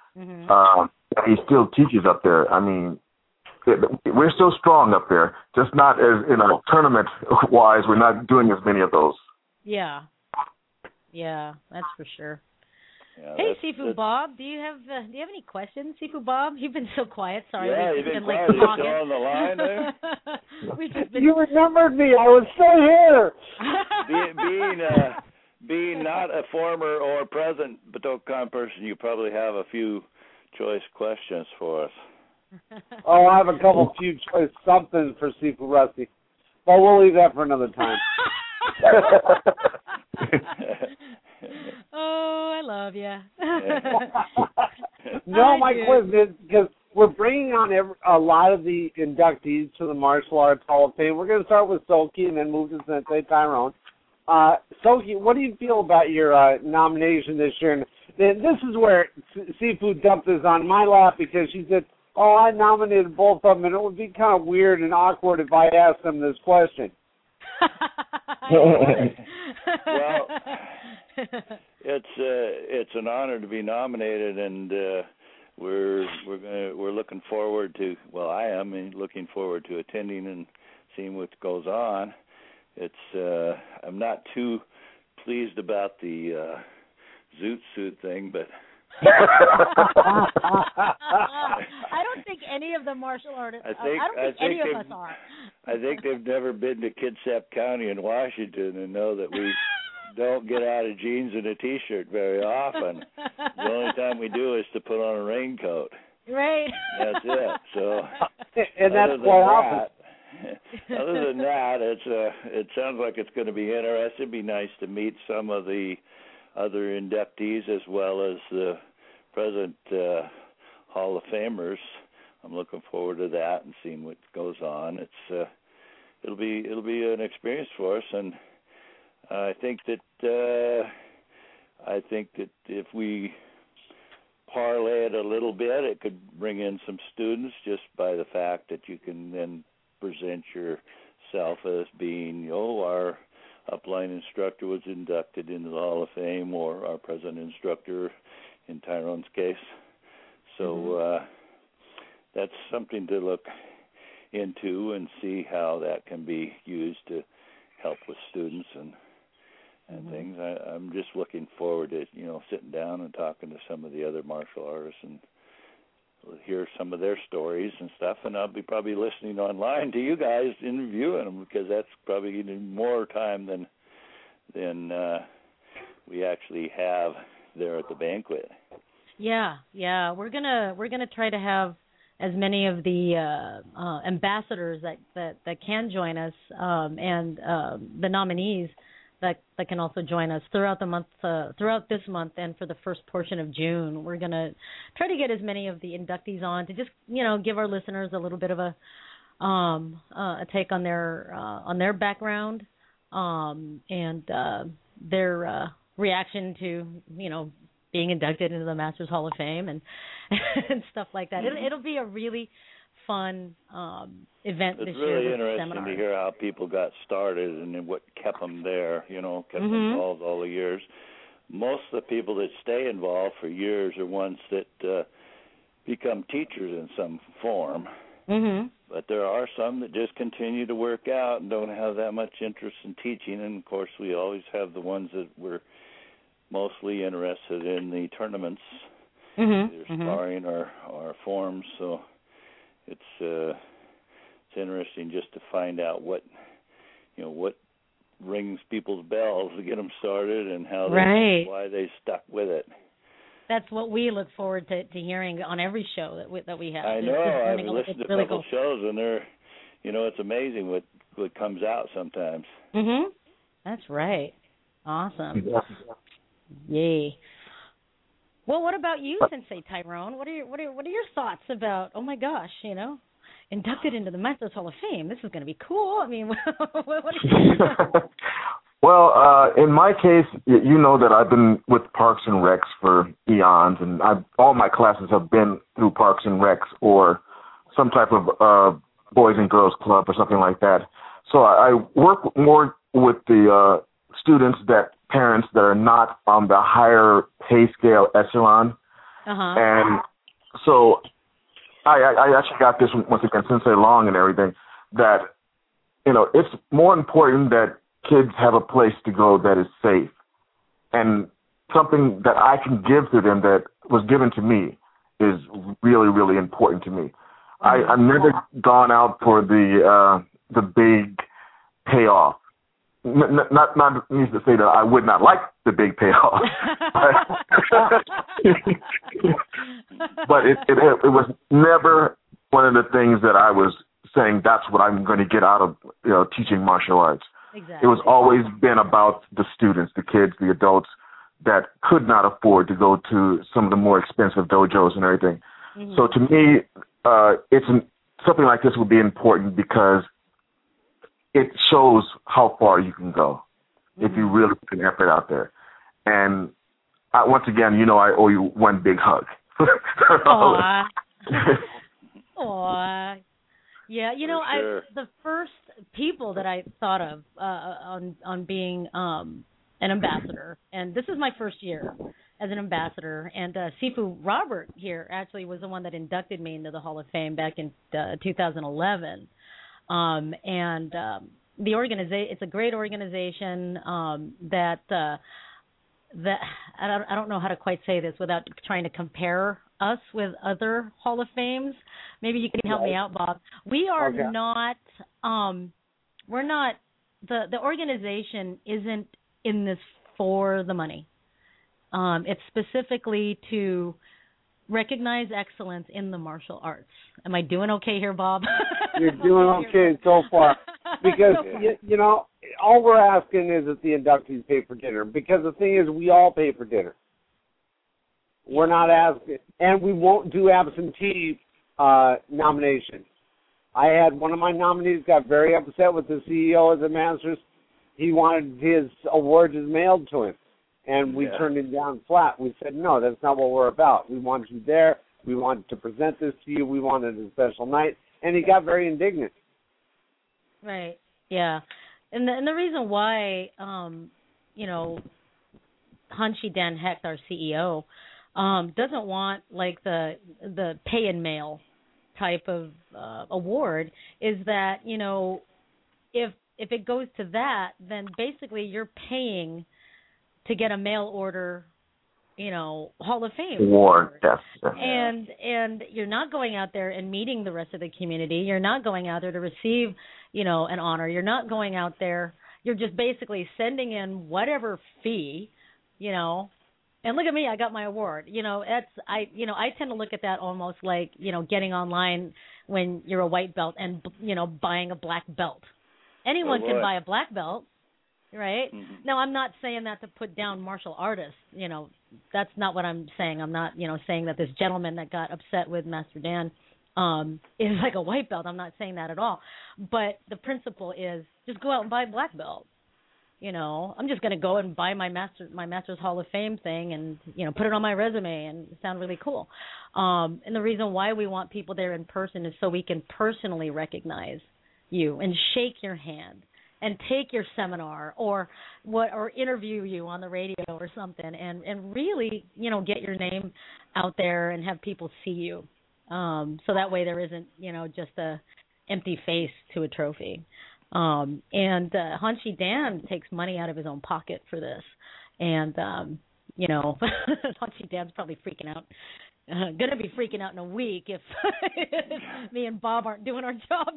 He still teaches up there. I mean, we're still strong up there, just not as, you know, tournament wise. We're not doing as many of those. Yeah, that's for sure. Yeah, hey, Sifu Bob, do you have any questions, Sifu Bob? You've been so quiet. Sorry, you've been quiet. Are you still on the line there? You remembered me. I was still here. Being not a former or present Budokan person, you probably have a few choice questions for us. Oh, I have a few choice something for Sifu Rusty, but we'll leave that for another time. Oh, I love you. No, my question is, because we're bringing on a lot of the inductees to the Martial Arts Hall of Fame. We're going to start with Soki and then move to Sensei Tyrone. Soki, what do you feel about your nomination this year? And this is where Sifu dumped this on my lap, because she said, oh, I nominated both of them, and it would be kind of weird and awkward if I asked them this question. Well, it's an honor to be nominated, and we're looking forward to. Well, I am looking forward to attending and seeing what goes on. It's I'm not too pleased about the zoot suit thing, but. I don't think any of the martial artists. I don't think any of us are. I think they've never been to Kitsap County in Washington and know that we don't get out of jeans and a T-shirt very often. The only time we do is to put on a raincoat. Right. That's it. So, and that's quite often. Other than that, it sounds like it's going to be interesting. It'd be nice to meet some of the other inductees as well as the present Hall of Famers. I'm looking forward to that and seeing what goes on. It'll be an experience for us, and I think that if we parlay it a little bit, it could bring in some students just by the fact that you can then present yourself as being, our upline instructor was inducted into the Hall of Fame, or our present instructor in Tyrone's case. So that's something to look into and see how that can be used to help with students and things. I'm just looking forward to, sitting down and talking to some of the other martial artists and hear some of their stories and stuff, and I'll be probably listening online to you guys interviewing them, because that's probably even more time than we actually have there at the banquet. Yeah, we're gonna try to have as many of the ambassadors that can join us, and the nominees that can also join us throughout the month, throughout this month, and for the first portion of June. We're gonna try to get as many of the inductees on to just give our listeners a little bit of a take on their background, and their reaction to being inducted into the Masters Hall of Fame and stuff like that. It'll be a really fun event this year. It's really interesting to hear how people got started and what kept them there, kept them involved all the years. Most of the people that stay involved for years are ones that become teachers in some form. But there are some that just continue to work out and don't have that much interest in teaching. And, of course, we always have the ones that were mostly interested in the tournaments, either sparring or forms. So it's interesting just to find out what rings people's bells to get them started and how why they stuck with it. That's what we look forward to hearing on every show that we have. I know. I've listened to a couple shows, and they're, it's amazing what comes out sometimes. That's right. Awesome. Yay. Well, what about you, Sensei Tyrone? What are your thoughts about? Oh my gosh, inducted into the Masters Hall of Fame. This is going to be cool. I mean, what are you Well, in my case, you know that I've been with Parks and Recs for eons, and all my classes have been through Parks and Recs or some type of Boys and Girls Club or something like that. So I work more with the parents that are not on the higher pay scale echelon. And so I actually got this once again, Sensei Long and everything, that, it's more important that kids have a place to go that is safe, and something that I can give to them that was given to me is really, really important to me. I've never gone out for the big payoff. Not means to say that I would not like the big payoff, but it was never one of the things that I was saying that's what I'm going to get out of teaching martial arts. Exactly. It was always been about the students, the kids, the adults that could not afford to go to some of the more expensive dojos and everything. So to me, something like this would be important because it shows how far you can go if you really put an effort out there. And once again, I owe you one big hug. Aww. Aww. Yeah, sure. The first people that I thought of on being an ambassador, and this is my first year as an ambassador, and Sifu Robert here actually was the one that inducted me into the Hall of Fame back in 2011. The organization, it's a great organization that I don't know how to quite say this without trying to compare us with other Hall of Fames. Maybe you can help me out, Bob. We are not, we're not, the organization isn't in this for the money. It's specifically to recognize excellence in the martial arts. Am I doing okay here, Bob? You're doing okay so far. Because, all we're asking is that the inductees pay for dinner. Because the thing is, we all pay for dinner. We're not asking, and we won't do absentee nominations. I had one of my nominees got very upset with the CEO of the Masters. He wanted his awards mailed to him, and we turned him down flat. We said, no, that's not what we're about. We want you there. We want to present this to you. We wanted a special night. And he got very indignant. Right. Yeah. And the reason why, you know, Hanshi Dan Hecht, our CEO, doesn't want like the pay and mail type of award is that, you know, if it goes to that, then basically you're paying to get a mail order, you know, Hall of Fame award. Yes. And you're not going out there and meeting the rest of the community. You're not going out there to receive, you know, an honor. You're not going out there. You're just basically sending in whatever fee, you know. And look at me, I got my award. You know, I tend to look at that almost like, you know, getting online when you're a white belt and, you know, buying a black belt. Anyone can buy a black belt, right? Mm-hmm. Now, I'm not saying that to put down martial artists. You know, that's not what I'm saying. I'm not, you know, saying that this gentleman that got upset with Master Dan is like a white belt. I'm not saying that at all. But the principle is just go out and buy a black belt. You know, I'm just going to go and buy my Master's Hall of Fame thing and, you know, put it on my resume and sound really cool. And the reason why we want people there in person is so we can personally recognize you and shake your hand and take your seminar or interview you on the radio or something and really, you know, get your name out there and have people see you. So that way there isn't, you know, just a empty face to a trophy. And Hanshi Dan takes money out of his own pocket for this. And, you know, Hanshi Dan's probably freaking out. Going to be freaking out in a week if me and Bob aren't doing our jobs.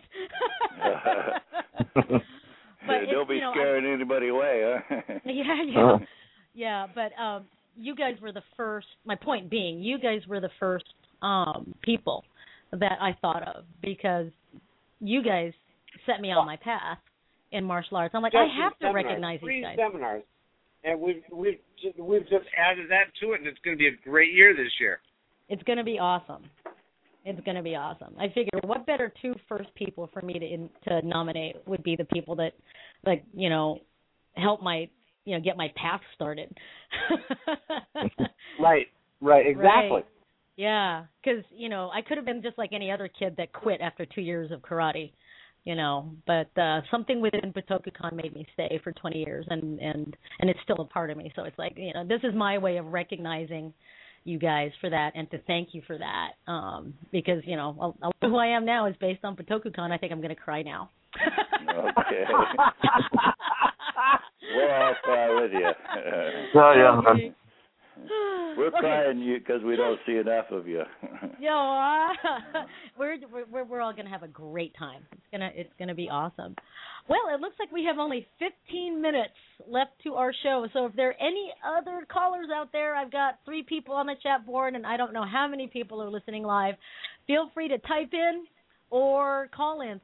But don't be scaring anybody away, huh? Yeah, but you guys were the first, my point being, you guys were the first people that I thought of because you guys set me on my path in martial arts. I'm like, I have to recognize these guys. Seminars, and we've just added that to it, and it's going to be a great year this year. It's going to be awesome. It's going to be awesome. I figured what better two first people for me to nominate would be the people that, like, you know, help my, you know, get my path started. Right, exactly. Right. Yeah, because, you know, I could have been just like any other kid that quit after 2 years of karate, you know, but something within Butokukan made me stay for 20 years, and it's still a part of me. So it's like, you know, this is my way of recognizing you guys for that and to thank you for that, because, you know, who I am now is based on Butokukan. I think I'm going to cry now. Okay. Well, I'll cry with you. Yeah. We're crying you because we don't see enough of you. We're all gonna have a great time. It's gonna be awesome. Well, it looks like we have only 15 minutes left to our show. So if there are any other callers out there, I've got 3 people on the chat board, and I don't know how many people are listening live. Feel free to type in or call in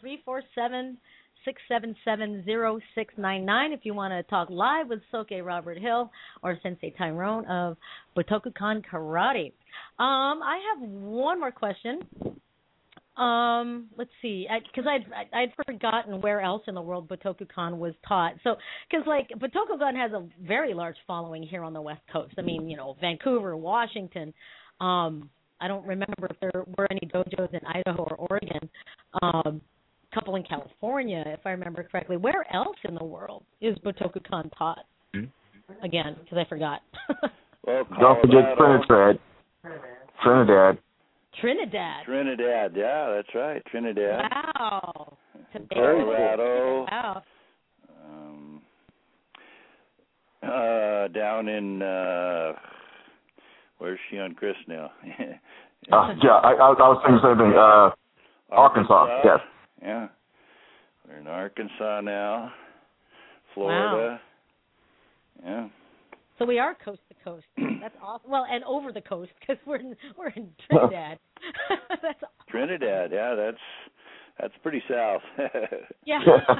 347-677-0699 if you want to talk live with Soke Robert Hill or Sensei Tyrone of Butokukan Karate. I have one more question. Let's see, because I'd forgotten where else in the world Butokukan was taught. So, because like Butokukan has a very large following here on the West Coast. I mean, you know, Vancouver, Washington. I don't remember if there were any dojos in Idaho or Oregon. Couple in California, if I remember correctly. Where else in the world is Butokukan taught? Again, because I forgot. Well, don't forget Trinidad, yeah, that's right, Trinidad. Wow. Colorado. Wow. Down in where's she on Chris now? I was thinking the same thing. Arkansas, yes. Yeah, we're in Arkansas now, Florida. Wow. Yeah. So we are coast to coast. That's awesome. Well, and over the coast because we're in Trinidad. That's awesome. Trinidad, yeah, that's pretty south. Yeah.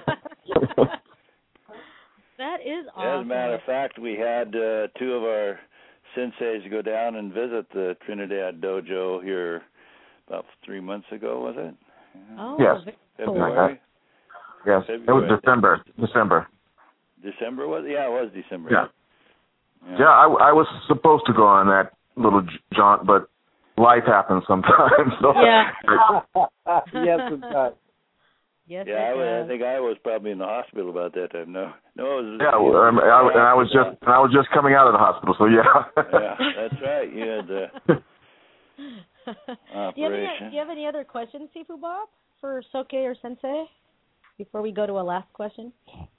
That is awesome. As a matter of fact, we had 2 of our senseis go down and visit the Trinidad dojo here about 3 months ago, was it? Oh, yes. February? Yes, February. It was December. December was? Yeah, it was December. Yeah. I was supposed to go on that little jaunt, but life happens sometimes. So. Yeah. Yes, it does. Yes, yeah, it does. I think I was probably in the hospital about that time. No, it was. Yeah, I was just coming out of the hospital, so yeah. Yeah, that's right. You had the operation. Do you have any other questions, Sifu Bob, for Soke or Sensei before we go to a last question?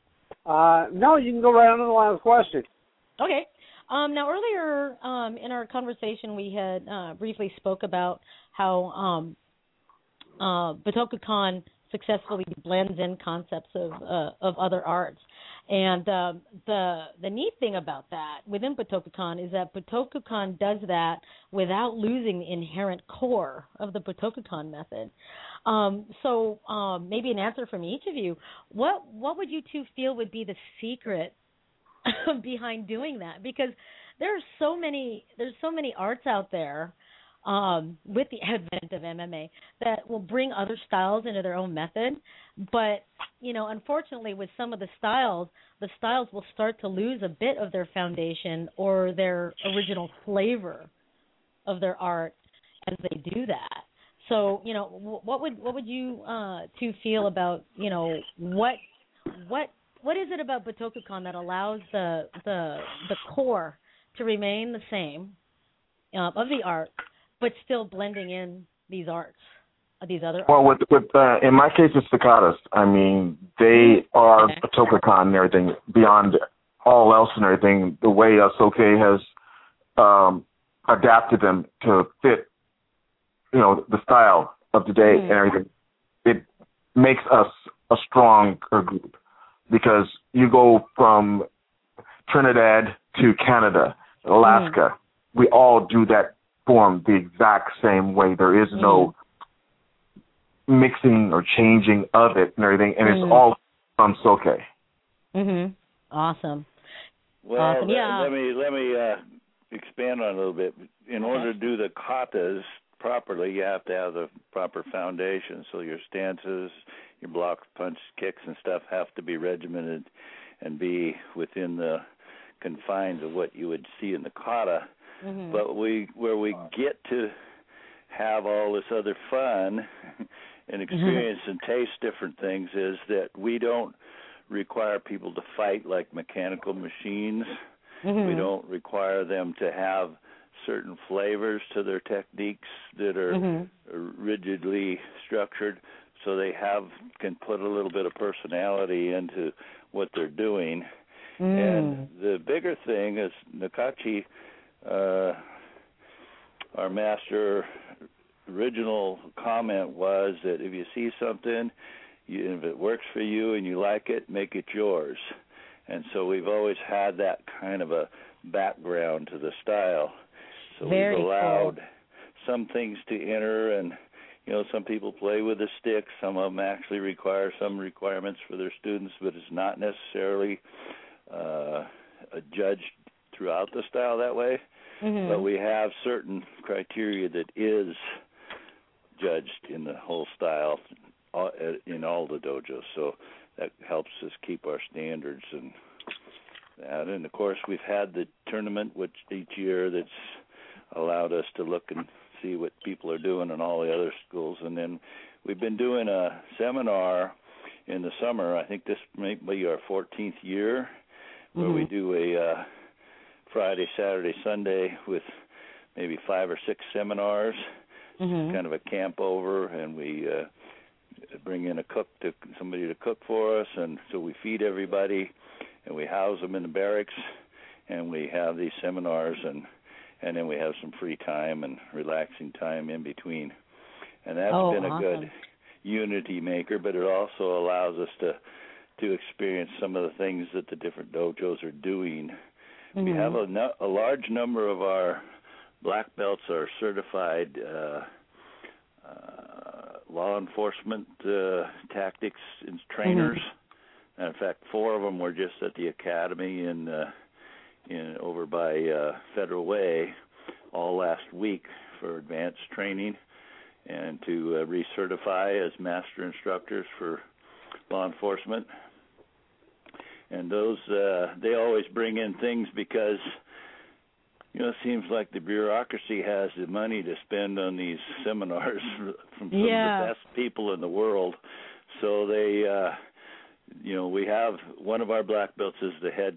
No, you can go right on to the last question. Okay. Now, earlier in our conversation, we had briefly spoke about how Butokukan successfully blends in concepts of other arts. And the neat thing about that within Butokukan is that Butokukan does that without losing the inherent core of the Butokukan method. So maybe an answer from each of you. What would you two feel would be the secret behind doing that? Because there's so many arts out there with the advent of MMA that will bring other styles into their own method. But, unfortunately with some of the styles will start to lose a bit of their foundation or their original flavor of their art as they do that. So, what would you two feel about, what is it about Butokukan that allows the core to remain the same of the art, but still blending in these arts, these other arts? Well, with in my case, it's staccatos. I mean, they are Butokukan and everything beyond all else and everything. The way Soke has adapted them to fit, the style of today and everything. It makes us a strong group because you go from Trinidad to Canada, Alaska. We all do that form the exact same way. There is no mixing or changing of it and everything, and it's all from Soke. Awesome. Well, awesome. Yeah. let me expand on it a little bit. In order to do the katas properly, you have to have the proper foundation. So your stances, your blocks, punch, kicks, and stuff have to be regimented and be within the confines of what you would see in the kata. But where we get to have all this other fun and experience and taste different things is that we don't require people to fight like mechanical machines. We don't require them to have certain flavors to their techniques that are rigidly structured, so they can put a little bit of personality into what they're doing. And the bigger thing is Nakachi, our master original comment was that if you see something, if it works for you and you like it, make it yours. And so we've always had that kind of a background to the style. So we've allowed some things to enter, and some people play with the sticks. Some of them actually require some requirements for their students, but it's not necessarily judged throughout the style that way. But we have certain criteria that is judged in the whole style in all the dojos. So that helps us keep our standards and that. And, of course, we've had the tournament which each year that's allowed us to look and see what people are doing in all the other schools. And then we've been doing a seminar in the summer. I think this may be our 14th year, where we do a Friday, Saturday, Sunday with maybe 5 or 6 seminars, kind of a camp over, and we bring in somebody to cook for us, and so we feed everybody, and we house them in the barracks, and we have these seminars, and then we have some free time and relaxing time in between. And that's been a good unity maker, but it also allows us to experience some of the things that the different dojos are doing. We have a large number of our black belts are certified law enforcement tactics and trainers. And in fact, 4 of them were just at the academy in over by Federal Way all last week for advanced training and to recertify as master instructors for law enforcement. And those, they always bring in things because, it seems like the bureaucracy has the money to spend on these seminars from some of the best people in the world. so they, we have one of our black belts is the head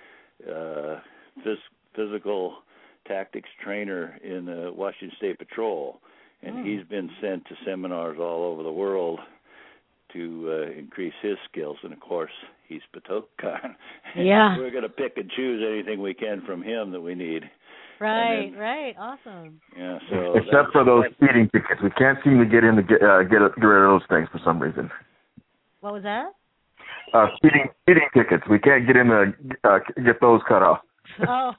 physical tactics trainer in the Washington State Patrol, and he's been sent to seminars all over the world to increase his skills. And of course, he's Patokan. Yeah. We're going to pick and choose anything we can from him that we need. Right, right. Awesome. Yeah. So except for those speeding tickets, we can't seem to get in to get rid of those things for some reason. What was that? Speeding tickets. We can't get in to get those cut off. Oh.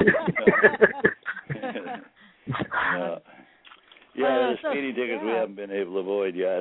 The speeding tickets we haven't been able to avoid yet.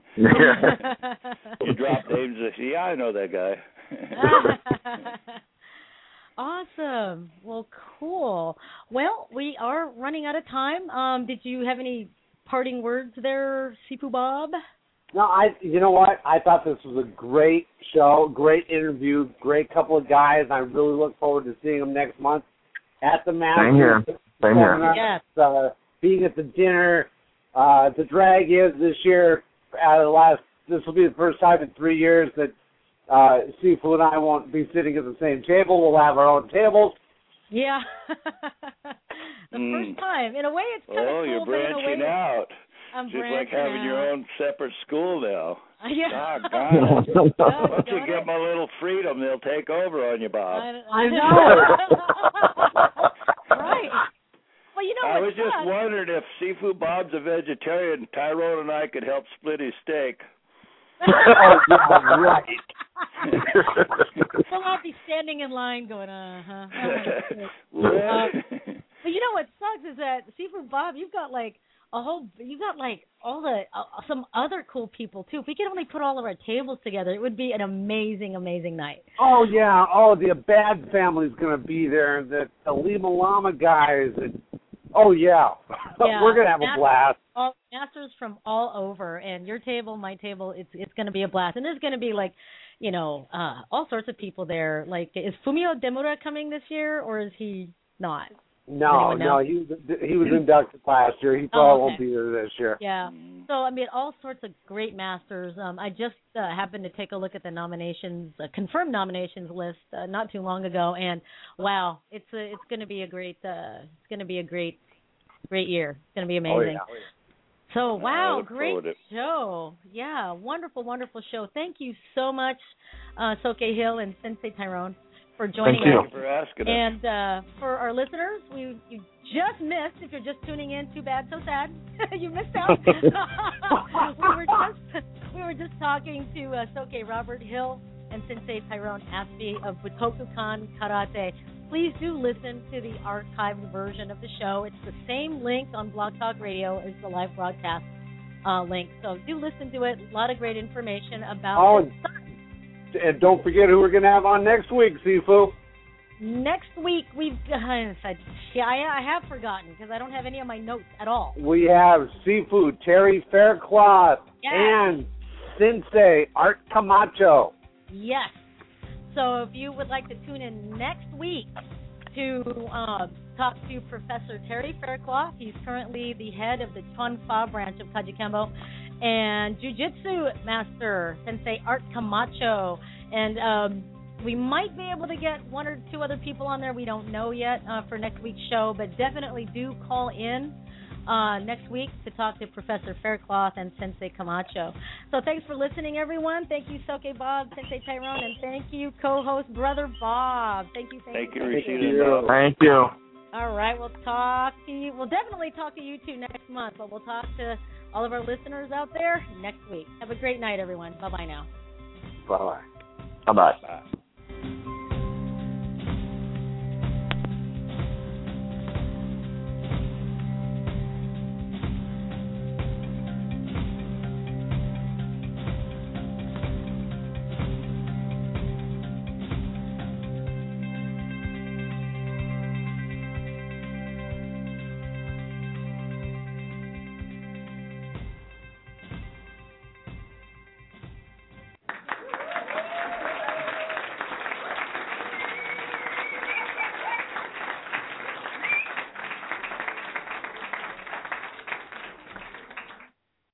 You drop names and say, I know that guy. Awesome. Well, cool. Well, we are running out of time. Did you have any parting words there, Sifu Bob? No, you know what? I thought this was a great show, great interview, great couple of guys. I really look forward to seeing them next month at the Masters. Same here. Yes. Being at the dinner. The drag is this year, this will be the first time in 3 years that Sifu and I won't be sitting at the same table. We'll have our own tables. Yeah. First time. In a way, it's kind of cool. Oh, you're branching out. I'm just like having your own separate school now. Yeah. Once you give them a little freedom, they'll take over on you, Bob. I know. Right. Well, you know I was just wondering if Sifu Bob's a vegetarian, Tyrone and I could help split his steak. Oh, yeah, right. We'll all be standing in line going, But you know what sucks is that Sifu Bob, you've got some other cool people too. If we could only put all of our tables together, it would be an amazing, amazing night. Oh yeah, the Abad family's gonna be there, the Lima Llama guys, and we're gonna have a blast. All masters from all over, and your table, my table, it's gonna be a blast, and there's gonna be all sorts of people there. Like, is Fumio Demura coming this year, or is he not? No, he was inducted last year. He probably won't be there this year. Yeah. So, I mean, all sorts of great masters. I just happened to take a look at the nominations, confirmed nominations list not too long ago, and wow, it's going to be a great year. It's going to be amazing. Oh, yeah. So, wow, great show. Yeah, wonderful, wonderful show. Thank you so much, Soke Hill and Sensei Tyrone, for joining us. Thank you for asking us. And for our listeners, you just missed, if you're just tuning in, too bad, so sad. You missed out. we were just talking to Soke Robert Hill and Sensei Tyrone Aspie of Butokukan Karate. Please do listen to the archived version of the show. It's the same link on Blog Talk Radio as the live broadcast link. So do listen to it. A lot of great information about and don't forget who we're going to have on next week, Sifu. Next week, I have forgotten because I don't have any of my notes at all. We have Sifu Terry Faircloth and Sensei Art Camacho. Yes. So if you would like to tune in next week to talk to Professor Terry Faircloth, he's currently the head of the Chonfa branch of Kajukenbo, and Jiu-Jitsu Master Sensei Art Camacho. And we might be able to get one or two other people on there. We don't know yet for next week's show, but definitely do call in next week to talk to Professor Faircloth and Sensei Camacho. So thanks for listening, everyone. Thank you, Soke Bob, Sensei Tyrone, and thank you, co-host Brother Bob. Thank you. Thank you. Thank you. All right, we'll talk to you. We'll definitely talk to you two next month, but we'll talk to all of our listeners out there next week. Have a great night, everyone. Bye-bye now. Bye-bye. Bye-bye. Bye.